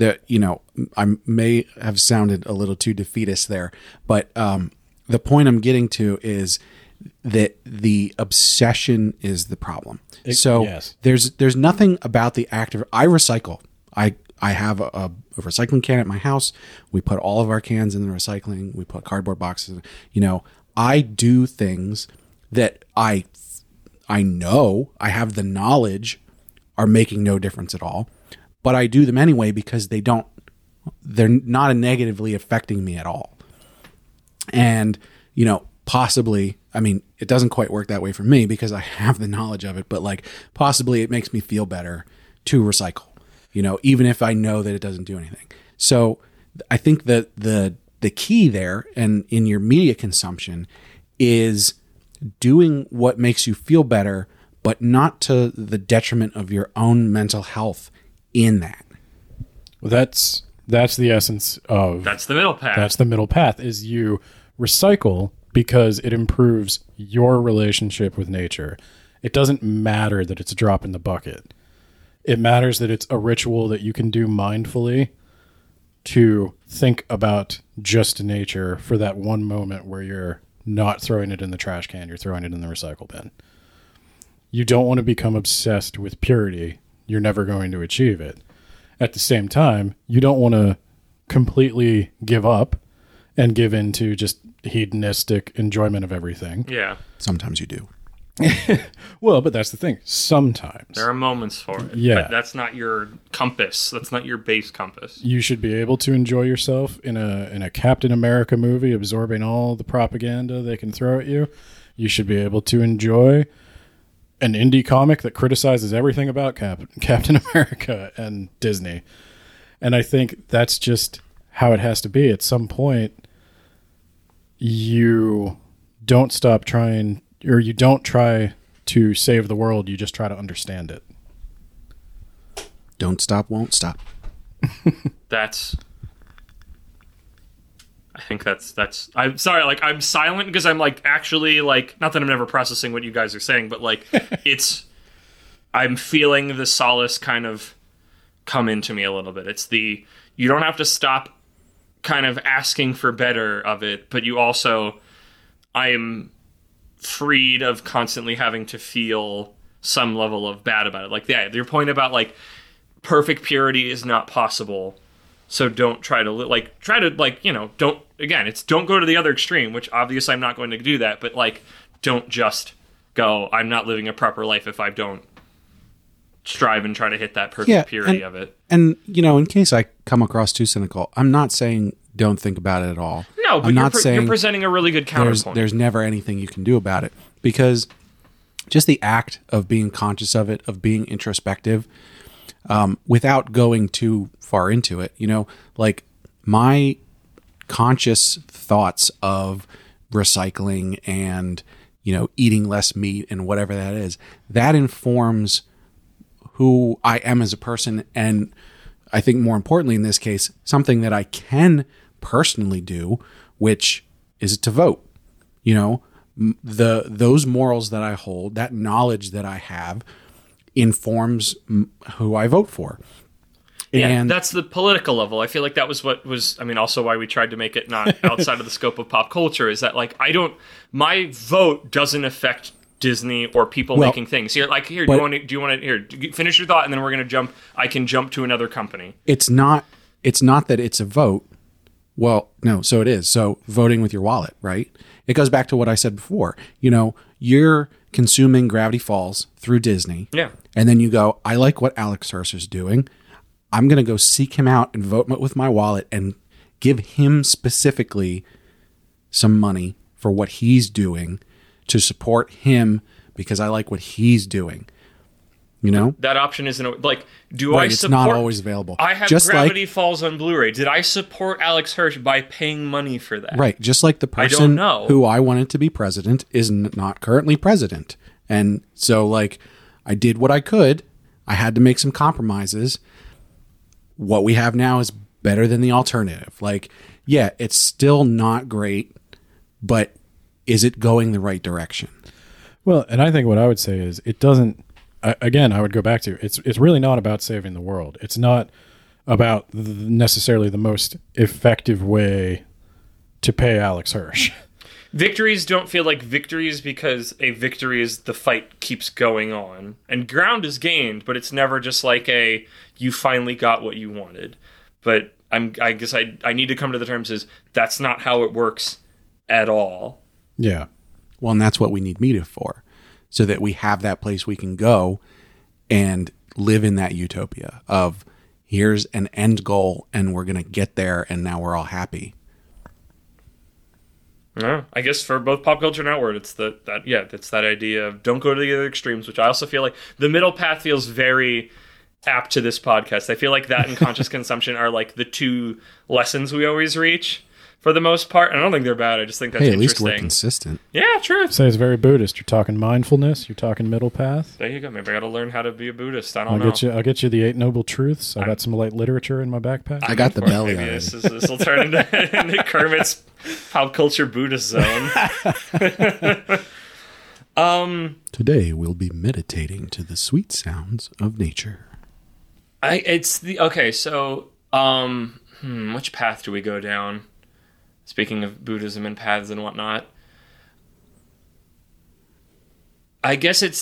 I may have sounded a little too defeatist there, but the point I'm getting to is that the obsession is the problem. Yes. There's nothing about the act of I recycle. I have a recycling can at my house. We put all of our cans in the recycling. We put cardboard boxes. I do things that I know, I have the knowledge are making no difference at all, but I do them anyway because they're not negatively affecting me at all. And, possibly, I mean, it doesn't quite work that way for me because I have the knowledge of it, but like possibly it makes me feel better to recycle, even if I know that it doesn't do anything. So I think that the key there and in your media consumption is doing what makes you feel better, but not to the detriment of your own mental health in that. Well, that's the essence of... That's the middle path. That's the middle path, is you recycle because it improves your relationship with nature. It doesn't matter that it's a drop in the bucket. It matters that it's a ritual that you can do mindfully to think about just nature for that one moment where you're not throwing it in the trash can, you're throwing it in the recycle bin. You don't want to become obsessed with purity. You're never going to achieve it. At the same time, you don't want to completely give up and give in to just hedonistic enjoyment of everything. Yeah. Sometimes you do. Well, but that's the thing. Sometimes There are moments for it. Yeah. But that's not your compass. That's not your base compass. you should be able to enjoy yourself in a Captain America movie, absorbing all the propaganda they can throw at you. You should be able to enjoy an indie comic that criticizes everything about Captain America and Disney. And I think that's just how it has to be. At some point, you don't stop trying, or you don't try to save the world. You just try to understand it. Don't stop, won't stop. I think that's I'm sorry, like I'm silent because I'm like actually like, not that I'm never processing what you guys are saying, but like I'm feeling the solace kind of come into me a little bit. It's the, you don't have to stop kind of asking for better of it, but you also, I am freed of constantly having to feel some level of bad about it. Like, yeah, your point about like perfect purity is not possible. So don't try to don't, again, it's don't go to the other extreme, which obviously I'm not going to do that, but like, don't just go, I'm not living a proper life if I don't strive and try to hit that perfect purity of it. And, in case I come across too cynical, I'm not saying don't think about it at all. No, but I'm not saying you're presenting a really good counterpoint. There's never anything you can do about it, because just the act of being conscious of it, of being introspective, without going too far into it, like my conscious thoughts of recycling and, eating less meat and whatever that is, that informs who I am as a person. And I think more importantly in this case, something that I can personally do, which is to vote. Those morals that I hold, that knowledge that I have, informs who I vote for. Yeah, And that's the political level. I feel like that was what was, also why we tried to make it not outside of the scope of pop culture, is that like, my vote doesn't affect Disney or people making things. Here, do you want to finish your thought, and then we're going to I can jump to another company. it's not that it's a vote. Well, no, so it is. So voting with your wallet, right? It goes back to what I said before. You're consuming Gravity Falls through Disney. Yeah. And then you go, I like what Alex Hirsch is doing. I'm going to go seek him out and vote with my wallet and give him specifically some money for what he's doing to support him because I like what he's doing. That option isn't like, do I It's support? not always available. I have Just Gravity Falls on Blu-ray. Did I support Alex Hirsch by paying money for that? Right. Just like the don't person know. who I wanted to be president is not currently president. And so, like, I did what I could. I had to make some compromises. What we have now is better than the alternative. Like, yeah, it's still not great, but is it going the right direction? Well, and I think what I would say is it doesn't. Again, I would go back to it's really not about saving the world. It's not about necessarily the most effective way to pay Alex Hirsch. Victories don't feel like victories because a victory is the fight keeps going on. And ground is gained, but it's never just like you finally got what you wanted. But I guess I need to come to the terms is that's not how it works at all. Yeah. Well, and that's what we need media for, so that we have that place we can go and live in that utopia of here's an end goal and we're going to get there and now we're all happy. Yeah, I guess for both pop culture and outward, it's it's that idea of don't go to the other extremes, which I also feel like the middle path feels very apt to this podcast. I feel like that and conscious consumption are like the two lessons we always reach for the most part. And I don't think they're bad. I just think that's Hey, at least interesting. we're consistent. Yeah, true. Say it's very Buddhist. You're talking mindfulness. You're talking middle path. There you go. Maybe I got to learn how to be a Buddhist. I don't know. I'll get you the 8 Noble Truths. I got some light literature in my backpack. I got the belly Maybe already. this will turn into Kermit's pop culture Buddhist zone. Today we'll be meditating to the sweet sounds of nature. So which path do we go down? Speaking of Buddhism and paths and whatnot. I guess I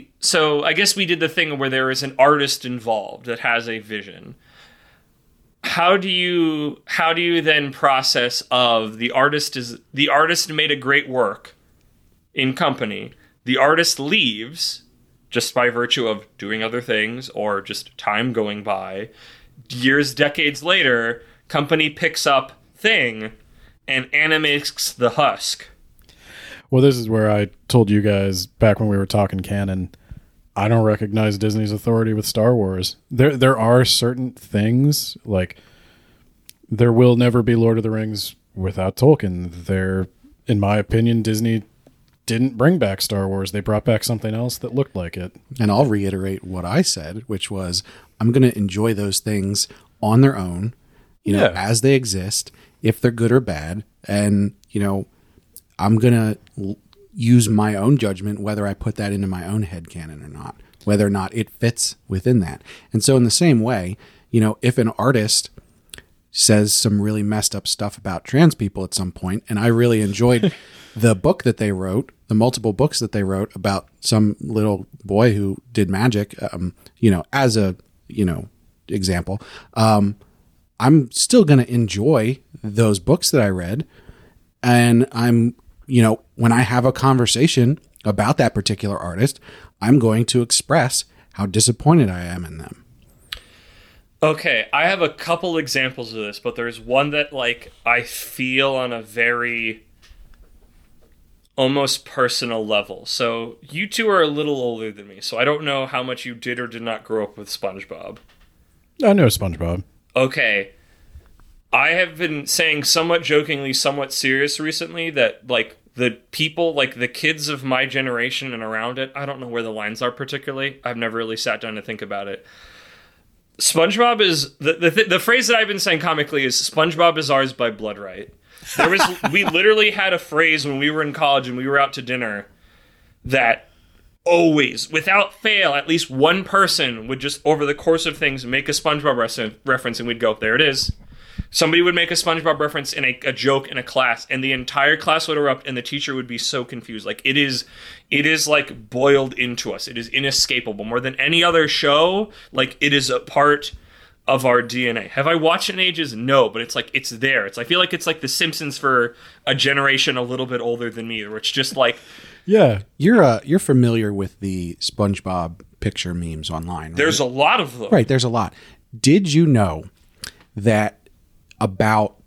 guess we did the thing where there is an artist involved that has a vision. how do you then process of the artist made a great work in company, the artist leaves just by virtue of doing other things or just time going by, years, decades later, company picks up thing and animates the husk. Well, this is where I told you guys back when we were talking canon, I don't recognize Disney's authority with Star Wars. There are certain things, like there will never be Lord of the Rings without Tolkien. There, in my opinion, Disney didn't bring back Star Wars. They brought back something else that looked like it. And I'll reiterate what I said, which was I'm going to enjoy those things on their own, as they exist, if they're good or bad. And, I'm going to use my own judgment whether I put that into my own headcanon or not, whether or not it fits within that. And so in the same way, if an artist says some really messed up stuff about trans people at some point, and I really enjoyed the book that they wrote, the multiple books that they wrote about some little boy who did magic, as a, example, I'm still going to enjoy those books that I read. And I'm, when I have a conversation about that particular artist, I'm going to express how disappointed I am in them. Okay, I have a couple examples of this, but there's one that, I feel on a very almost personal level. So, you two are a little older than me, so I don't know how much you did or did not grow up with SpongeBob. I know SpongeBob. Okay. I have been saying somewhat jokingly, somewhat serious recently that, the people, the kids of my generation and around it, I don't know where the lines are particularly. I've never really sat down to think about it. SpongeBob is the phrase that I've been saying comically is SpongeBob is ours by blood right. We literally had a phrase when we were in college and we were out to dinner that always, without fail, at least one person would just over the course of things make a SpongeBob reference, and we'd go, there it is. Somebody would make a SpongeBob reference in a joke in a class, and the entire class would erupt, and the teacher would be so confused. It is boiled into us. It is inescapable. More than any other show, it is a part of our DNA. Have I watched it in ages? No, but it's there. I feel like it's like The Simpsons for a generation a little bit older than me, where it's just yeah. You're familiar with the SpongeBob picture memes online, right? There's a lot of them. Right, there's a lot. Did you know that about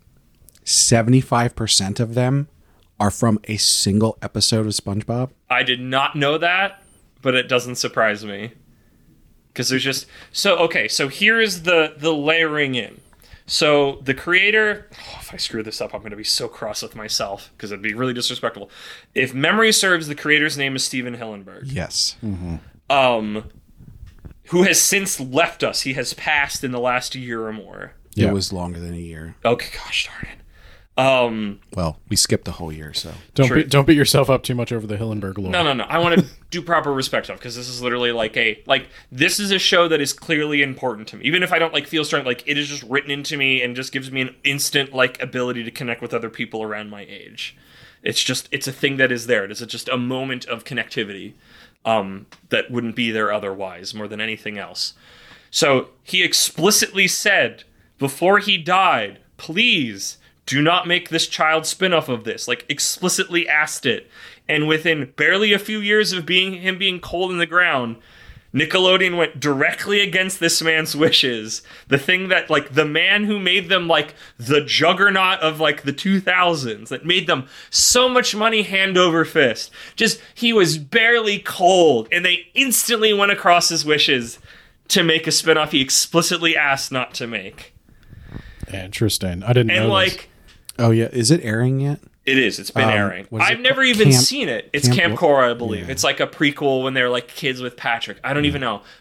75% of them are from a single episode of SpongeBob? I did not know that, but it doesn't surprise me. Because there's just... So here is the layering in. So the creator... if I screw this up, I'm going to be so cross with myself, because it'd be really disrespectful. If memory serves, the creator's name is Steven Hillenburg. Yes. Mm-hmm. Who has since left us. He has passed in the last year or more. It was longer than a year. Okay, gosh darn it. Well, we skipped a whole year, so don't beat yourself up too much over the Hillenburg lore. No. I want to do proper respect of, because this is literally this is a show that is clearly important to me. Even if I don't feel strong, it is just written into me and just gives me an instant ability to connect with other people around my age. It's a thing that is there. It is just a moment of connectivity that wouldn't be there otherwise, more than anything else. So he explicitly said before he died, please do not make this child spin-off of this. Explicitly asked it. And within barely a few years of him being cold in the ground, Nickelodeon went directly against this man's wishes. The thing that, the man who made them, the juggernaut of, the 2000s, that made them so much money hand over fist. He was barely cold, and they instantly went across his wishes to make a spin-off he explicitly asked not to make. Interesting. I didn't know this. Oh, yeah. Is it airing yet? It is. It's been airing. I've never even seen it. It's Camp Cora, I believe. Yeah. It's a prequel when they're kids with Patrick. I don't even know.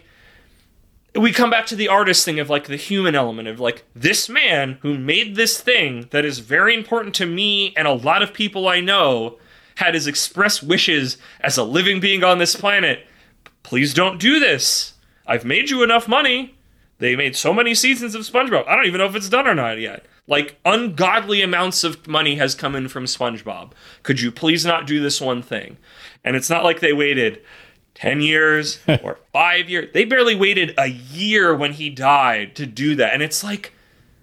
We come back to the artist thing of the human element of this man who made this thing that is very important to me and a lot of people I know had his express wishes as a living being on this planet. Please don't do this. I've made you enough money. They made so many seasons of SpongeBob. I don't even know if it's done or not yet. Ungodly amounts of money has come in from SpongeBob. Could you please not do this one thing? And it's not like they waited 10 years or 5 years. They barely waited a year when he died to do that. And it's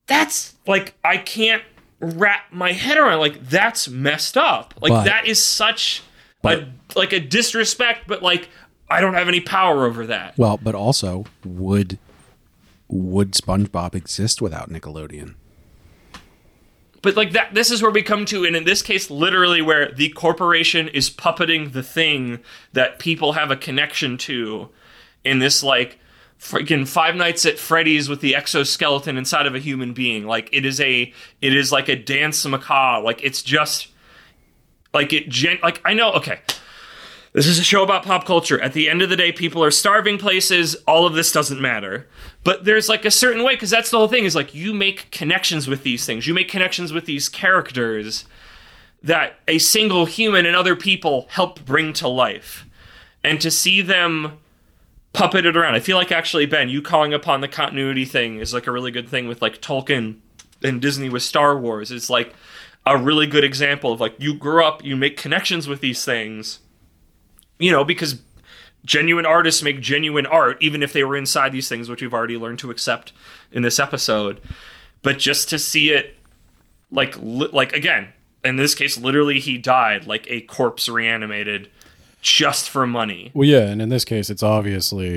that's like, I can't wrap my head around, like, that's messed up. Like, But- that is such a disrespect, but like, I don't have any power over that. Well, but also, would SpongeBob exist without Nickelodeon? But like that, this is where we come to, and in this case, literally where the corporation is puppeting the thing that people have a connection to in this like freaking Five Nights at Freddy's with the exoskeleton inside of a human being. Like it is like a dance macabre. Like it's just like like I know, okay. This is a show about pop culture. At the end of the day, people are starving places. All of this doesn't matter. But there's like a certain way, because that's the whole thing, is like you make connections with these things. You make connections with these characters that a single human and other people help bring to life. And to see them puppeted around. I feel like actually, Ben, you calling upon the continuity thing is like a really good thing with like Tolkien and Disney with Star Wars. It's like a really good example of like you grew up, you make connections with these things. You know, because genuine artists make genuine art, even if they were inside these things, which we've already learned to accept in this episode. But just to see it, like again, in this case, literally he died, like a corpse reanimated, just for money. Well, yeah, and in this case, it's not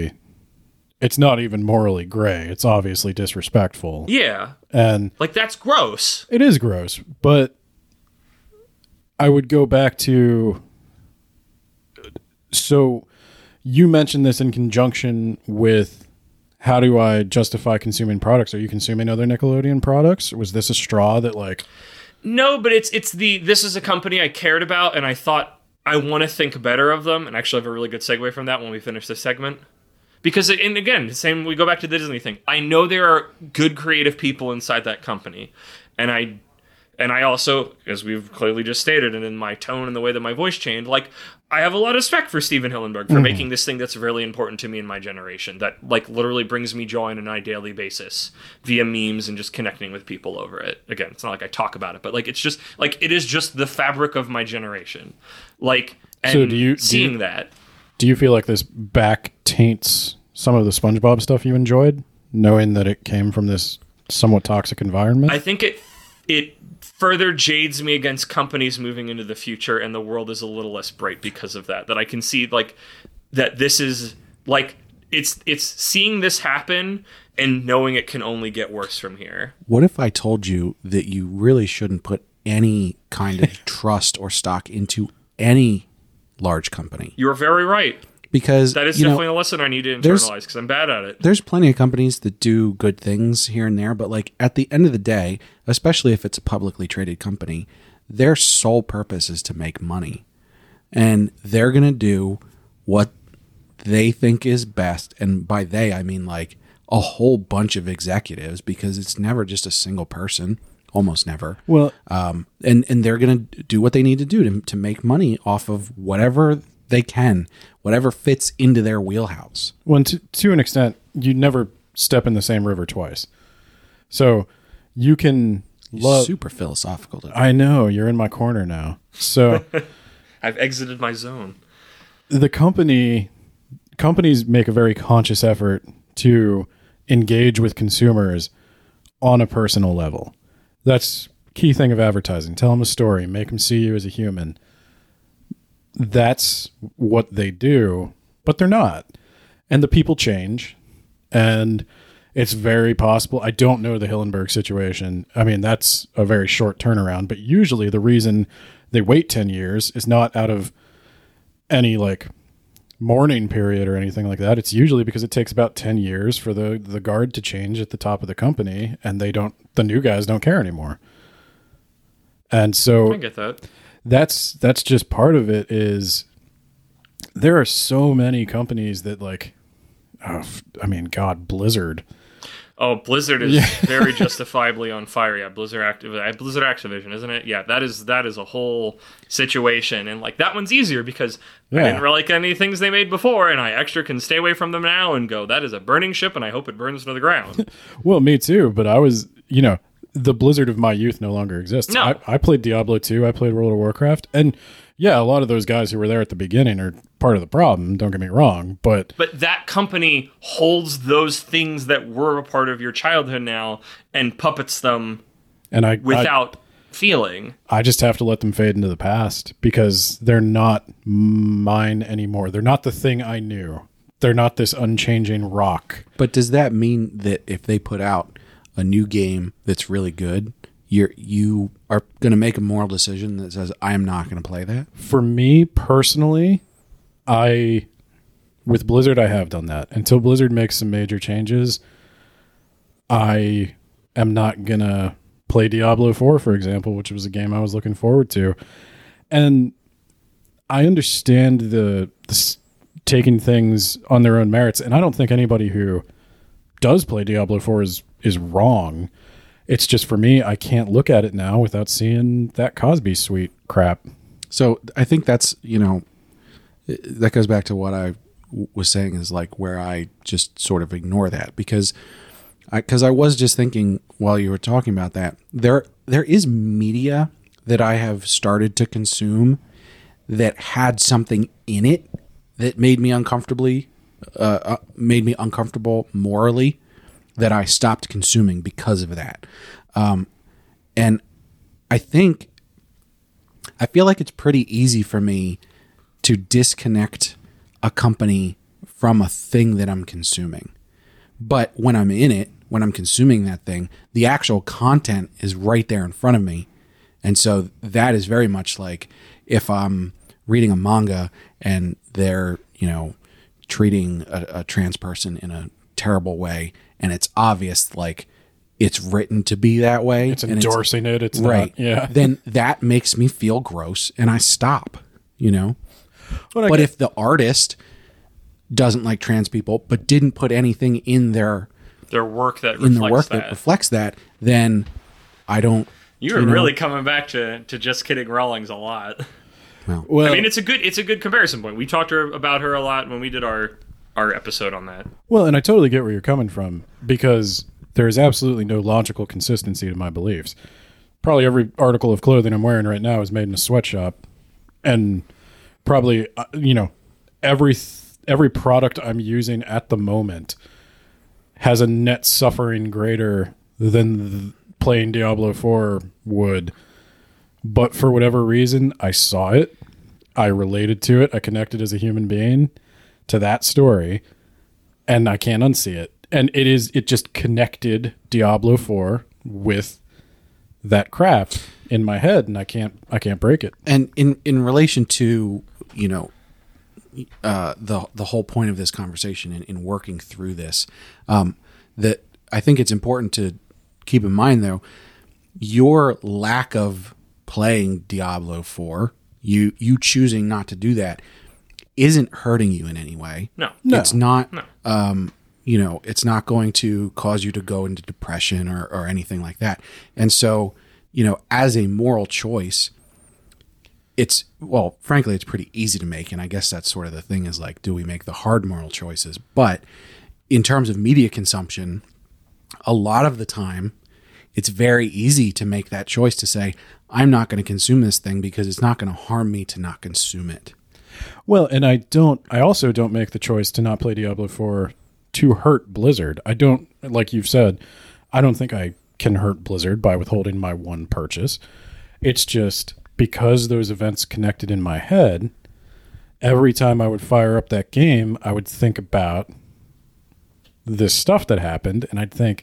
even morally gray. It's obviously disrespectful. Yeah. And like, that's gross. it is gross, but I would go back to... So you mentioned this in conjunction with how do I justify consuming products? Are you consuming other Nickelodeon products? Was this a straw that like... No, but this is a company I cared about, and I thought I want to think better of them, and actually have a really good segue from that when we finish this segment. Because, and again, we go back to the Disney thing. I know there are good creative people inside that company, and I also, as we've clearly just stated, and in my tone and the way that my voice changed, like, I have a lot of respect for Steven Hillenburg for making this thing that's really important to me in my generation, that, like, literally brings me joy on a daily basis via memes and just connecting with people over it. Again, it's not like I talk about it, but, like, it's just, like, it is just the fabric of my generation. Like, and So seeing that. Do you feel like this back taints some of the SpongeBob stuff you enjoyed, knowing that it came from this somewhat toxic environment? I think it further jades me against companies moving into the future, and the world is a little less bright because of that. That I can see, like, that this is, like, it's seeing this happen and knowing it can only get worse from here. What if I told you that you really shouldn't put any kind of trust or stock into any large company? You're very right. Because That is definitely a lesson I need to internalize, because I'm bad at it. there's plenty of companies that do good things here and there, but like at the end of the day, especially if it's a publicly traded company, their sole purpose is to make money. And they're going to do what they think is best. And by they, I mean like a whole bunch of executives, because it's never just a single person, almost never. Well, And they're going to do what they need to do to make money off of whatever they can, whatever fits into their wheelhouse. well, to an extent, you never step in the same river twice. So you can love... Super philosophical today. I know, you're in my corner now. So I've exited my zone. the companies make a very conscious effort to engage with consumers on a personal level. That's key thing of advertising. Tell them a story, make them see you as a human. That's what they do, but they're not. And the people change, and it's very possible. I don't know the Hillenburg situation. I mean, that's a very short turnaround, but usually the reason they wait 10 years is not out of any like mourning period or anything like that. It's usually because it takes about 10 years for the guard to change at the top of the company, and the new guys don't care anymore. And so I get that. that's just part of it. Is there are so many companies that like, God, Blizzard. Oh, Blizzard is very justifiably on fire. Yeah, Blizzard Activision, isn't it? Yeah, that is a whole situation, and like that one's easier because I didn't really like any things they made before, and I extra can stay away from them now and go, that is a burning ship, and I hope it burns to the ground. Well, me too, but I was, the Blizzard of my youth no longer exists. No. I played Diablo 2, I played World of Warcraft, and Yeah, a lot of those guys who were there at the beginning are part of the problem, don't get me wrong, but that company holds those things that were a part of your childhood now and puppets them and without feeling. I just have to let them fade into the past because they're not mine anymore. They're not the thing I knew. They're not this unchanging rock. But does that mean that if they put out a new game that's really good, you are going to make a moral decision that says, I am not going to play that? For me personally, with Blizzard, I have done that. Until Blizzard makes some major changes, I am not going to play Diablo 4, for example, which was a game I was looking forward to. And I understand the taking things on their own merits, and I don't think anybody who does play Diablo 4 is wrong. It's just for me, I can't look at it now without seeing that Cosby Suite crap. So I think that's, that goes back to what I was saying is like where I just sort of ignore that because I was just thinking while you were talking about that, there is media that I have started to consume that had something in it that made me uncomfortable morally, that I stopped consuming because of that. And I feel like it's pretty easy for me to disconnect a company from a thing that I'm consuming. But when I'm in it, when I'm consuming that thing, the actual content is right there in front of me. And so that is very much like if I'm reading a manga and they're, treating a trans person in a terrible way, and it's obvious, like it's written to be that way. It's endorsing it. It's right. Not, yeah. Then that makes me feel gross, and I stop. But if the artist doesn't like trans people, but didn't put anything in their work that reflects that, then I don't. You're really coming back to Just Kidding Rawlings a lot. Well, I mean, it's a good comparison point. We talked about her a lot when we did our episode on that. Well, and I totally get where you're coming from because there is absolutely no logical consistency to my beliefs. Probably every article of clothing I'm wearing right now is made in a sweatshop, and probably every product I'm using at the moment has a net suffering greater than playing Diablo 4 would. But for whatever reason, I saw it. I related to it. I connected as a human being to that story, and I can't unsee it. And it just connected Diablo 4 with that crap in my head, and I can't break it. And in relation to, the whole point of this conversation in working through this, that I think it's important to keep in mind, though, your lack of playing Diablo 4, you choosing not to do that, isn't hurting you in any way. No. It's not. No. It's not going to cause you to go into depression or anything like that. And so, as a moral choice, frankly, it's pretty easy to make. And I guess that's sort of the thing is like, do we make the hard moral choices? But in terms of media consumption, a lot of the time, it's very easy to make that choice to say, I'm not going to consume this thing because it's not going to harm me to not consume it. Well, and I also don't make the choice to not play Diablo 4 to hurt Blizzard. I don't, like you've said, I don't think I can hurt Blizzard by withholding my one purchase. It's just because those events connected in my head, every time I would fire up that game, I would think about this stuff that happened, and I'd think,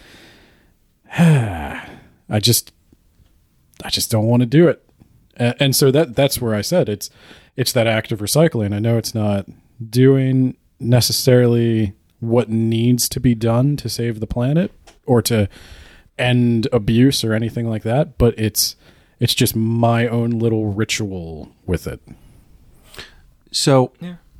I just don't want to do it. And so that's where I said it's that act of recycling. I know it's not doing necessarily what needs to be done to save the planet or to end abuse or anything like that, but it's just my own little ritual with it. So,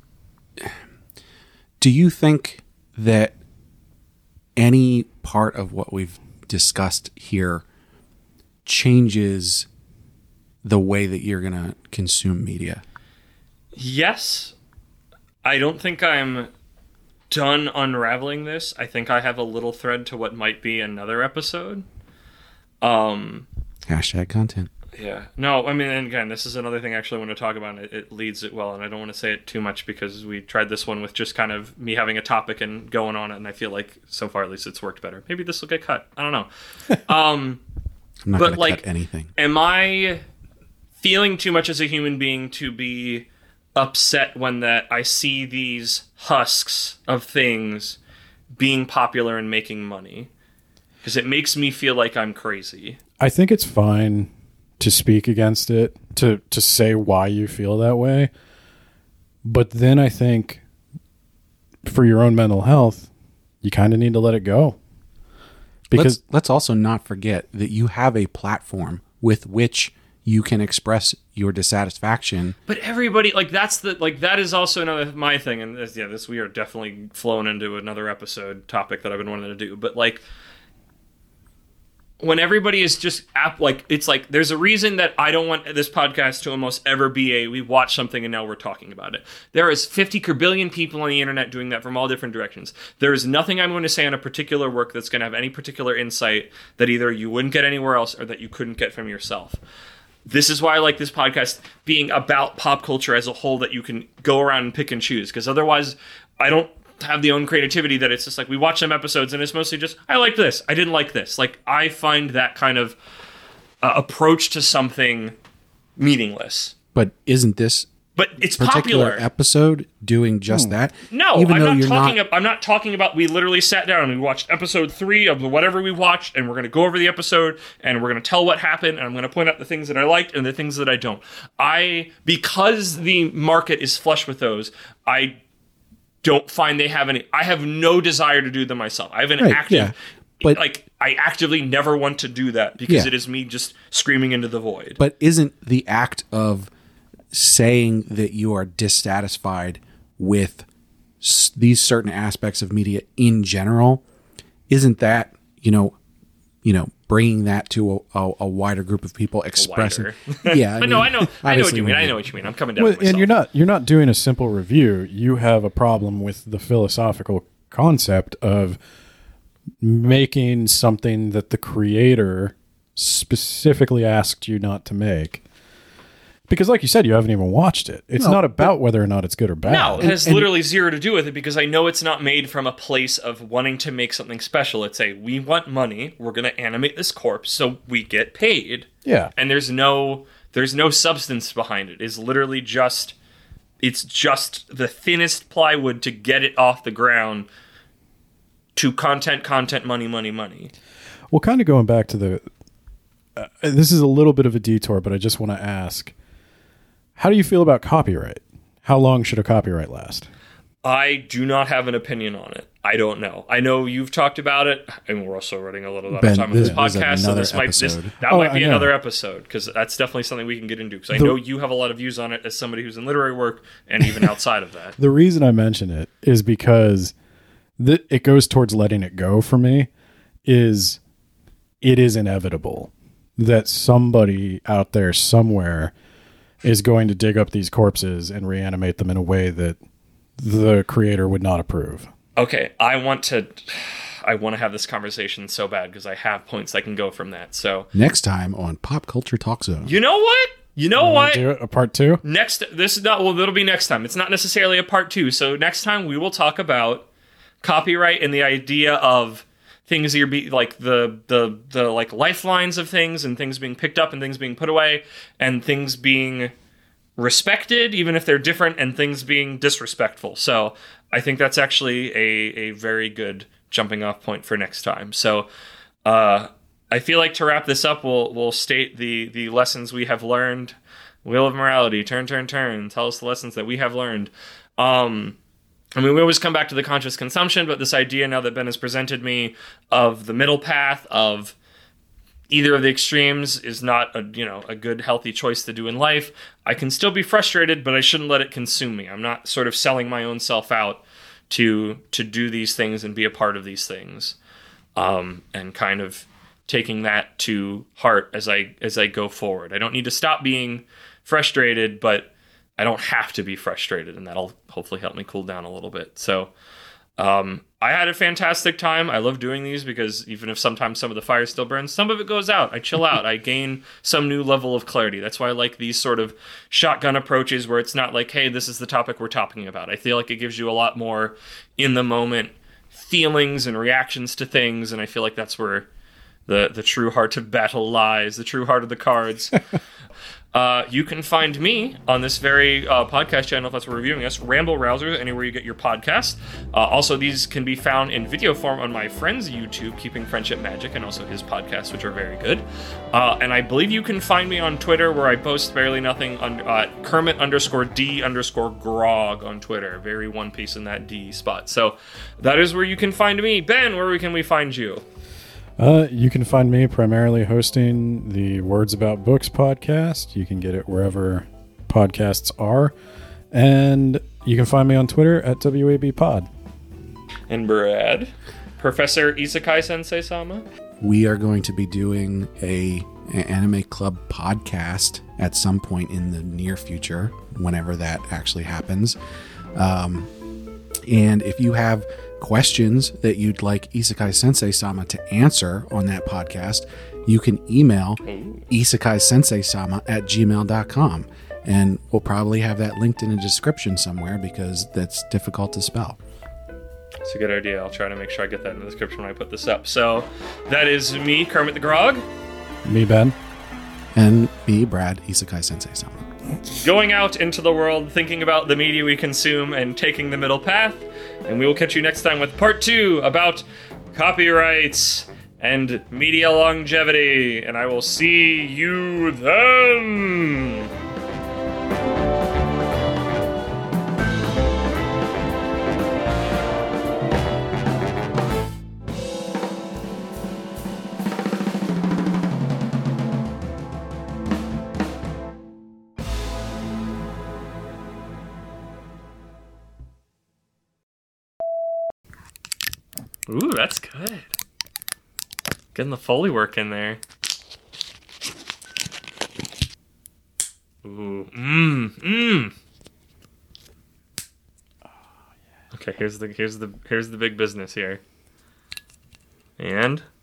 do you think that any part of what we've discussed here changes the way that you're going to consume media? Yes. I don't think I'm done unraveling this. I think I have a little thread to what might be another episode. Hashtag content. Yeah. No, I mean, and again, this is another thing I actually want to talk about. It leads it well, and I don't want to say it too much because we tried this one with just kind of me having a topic and going on it, and I feel like so far at least it's worked better. Maybe this will get cut. I don't know. I'm not But, going to cut anything. Am I feeling too much as a human being to be upset when that I see these husks of things being popular and making money? Because it makes me feel like I'm crazy. I think it's fine to speak against it, to say why you feel that way. But then I think for your own mental health, you kind of need to let it go. Because Let's also not forget that you have a platform with which you can express your dissatisfaction. But everybody, that is also another my thing, and this we are definitely flowing into another episode topic that I've been wanting to do. But when everybody is just it's like there's a reason that I don't want this podcast to almost ever be we watch something and now we're talking about it. There is 50 billion people on the internet doing that from all different directions. There is nothing I'm going to say on a particular work that's going to have any particular insight that either you wouldn't get anywhere else or that you couldn't get from yourself. This is why I like this podcast being about pop culture as a whole, that you can go around and pick and choose, because otherwise I don't have the own creativity that it's just like we watch some episodes and it's mostly just I like this, I didn't like this. Like I find that kind of approach to something meaningless. But isn't this But it's particular popular. episode doing just that? No, Even though I'm not talking about. We literally sat down and we watched episode 3 of whatever we watched, and we're going to go over the episode and we're going to tell what happened, and I'm going to point out the things that I liked and the things that I don't. Because the market is flush with those, I don't find they have any. I have no desire to do them myself. I have an active. Yeah. But I actively never want to do that because it is me just screaming into the void. But isn't the act of saying that you are dissatisfied with these certain aspects of media in general, isn't that bringing that to a wider group of people, expressing? Yeah, but I know what you mean. I know what you mean. I'm coming down. Well, with myself. and you're not doing a simple review. You have a problem with the philosophical concept of making something that the creator specifically asked you not to make. Because like you said, you haven't even watched it. It's not about whether or not it's good or bad. No, it has literally zero to do with it because I know it's not made from a place of wanting to make something special. It's we want money, we're going to animate this corpse so we get paid. Yeah. And there's no substance behind it. It's literally just the thinnest plywood to get it off the ground to content, money. Well, kind of going back to this is a little bit of a detour, but I just want to ask, how do you feel about copyright? How long should a copyright last? I do not have an opinion on it. I don't know. I know you've talked about it, and we're also running a little out of time on this podcast, so that might be another episode, because that's definitely something we can get into, because I know you have a lot of views on it as somebody who's in literary work, and even outside of that. The reason I mention it is because it goes towards letting it go for me. It is inevitable that somebody out there somewhere is going to dig up these corpses and reanimate them in a way that the creator would not approve. Okay, I want to have this conversation so bad because I have points I can go from that. So next time on Pop Culture Talk Zone. You know what? Do a part 2? It'll be next time. It's not necessarily a part 2. So next time we will talk about copyright and the idea of things that you're like the like lifelines of things and things being picked up and things being put away and things being respected even if they're different and things being disrespectful. So I think that's actually a very good jumping off point for next time. So I feel like to wrap this up, we'll state the lessons we have learned. Wheel of morality, turn. Tell us the lessons that we have learned. I mean, we always come back to the conscious consumption, but this idea now that Ben has presented me of the middle path of either of the extremes is not a good, healthy choice to do in life. I can still be frustrated, but I shouldn't let it consume me. I'm not sort of selling my own self out to do these things and be a part of these things, and kind of taking that to heart as I go forward. I don't need to stop being frustrated, but I don't have to be frustrated, and that'll hopefully help me cool down a little bit. So I had a fantastic time. I love doing these because even if sometimes some of the fire still burns, some of it goes out. I chill out. I gain some new level of clarity. That's why I like these sort of shotgun approaches where it's not like, hey, this is the topic we're talking about. I feel like it gives you a lot more in the moment feelings and reactions to things, and I feel like that's where the true heart of battle lies, the true heart of the cards. You can find me on this very podcast channel, if that's what we're reviewing us, Ramble Rousers, anywhere you get your podcast. Also, these can be found in video form on my friend's YouTube, Keeping Friendship Magic, and also his podcasts, which are very good. And I believe you can find me on Twitter, where I post barely nothing, Kermit_D_Grog on Twitter. Very One Piece in that D spot. So that is where you can find me. Ben, where can we find you? You can find me primarily hosting the Words About Books podcast. You can get it wherever podcasts are. And you can find me on Twitter at WABpod. And Brad? Professor Isekai Sensei Sama? We are going to be doing an Anime Club podcast at some point in the near future, whenever that actually happens. And if you have questions that you'd like Isekai Sensei Sama to answer on that podcast, you can email Isekai Sensei Sama at gmail.com. And we'll probably have that linked in a description somewhere because that's difficult to spell. It's a good idea. I'll try to make sure I get that in the description when I put this up. So that is me, Kermit the Grog. Me, Ben. And me, Brad, Isekai Sensei Sama. Going out into the world, thinking about the media we consume, and taking the middle path. And we will catch you next time with part 2 about copyrights and media longevity. And I will see you then. Ooh, that's good. Getting the Foley work in there. Ooh, Okay, here's the big business here. And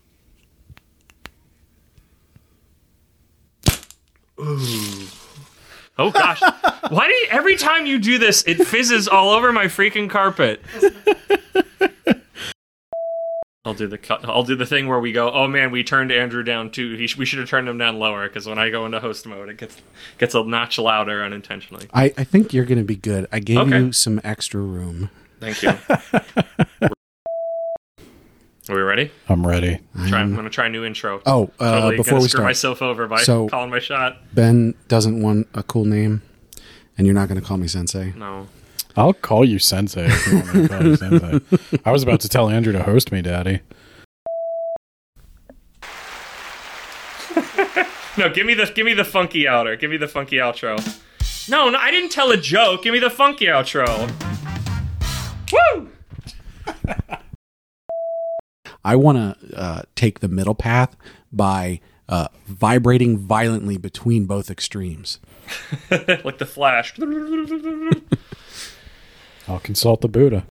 ooh. Oh gosh. Why do you, every time you do this it fizzes all over my freaking carpet? I'll do the thing where we go, oh man, we turned Andrew down too. We should have turned him down lower, because when I go into host mode, it gets a notch louder unintentionally. I think you're going to be good. I gave you some extra room. Thank you. Are we ready? I'm ready. I'm going to try a new intro. Oh, totally before we screw start, myself over by calling my shot. Ben doesn't want a cool name, and you're not going to call me Sensei. No. I'll call you Sensei if you want me to call you Sensei. I was about to tell Andrew to host me, Daddy. No, give me the funky outer. Give me the funky outro. No, I didn't tell a joke. Give me the funky outro. Woo! I want to take the middle path by vibrating violently between both extremes. Like the Flash. I'll consult the Buddha.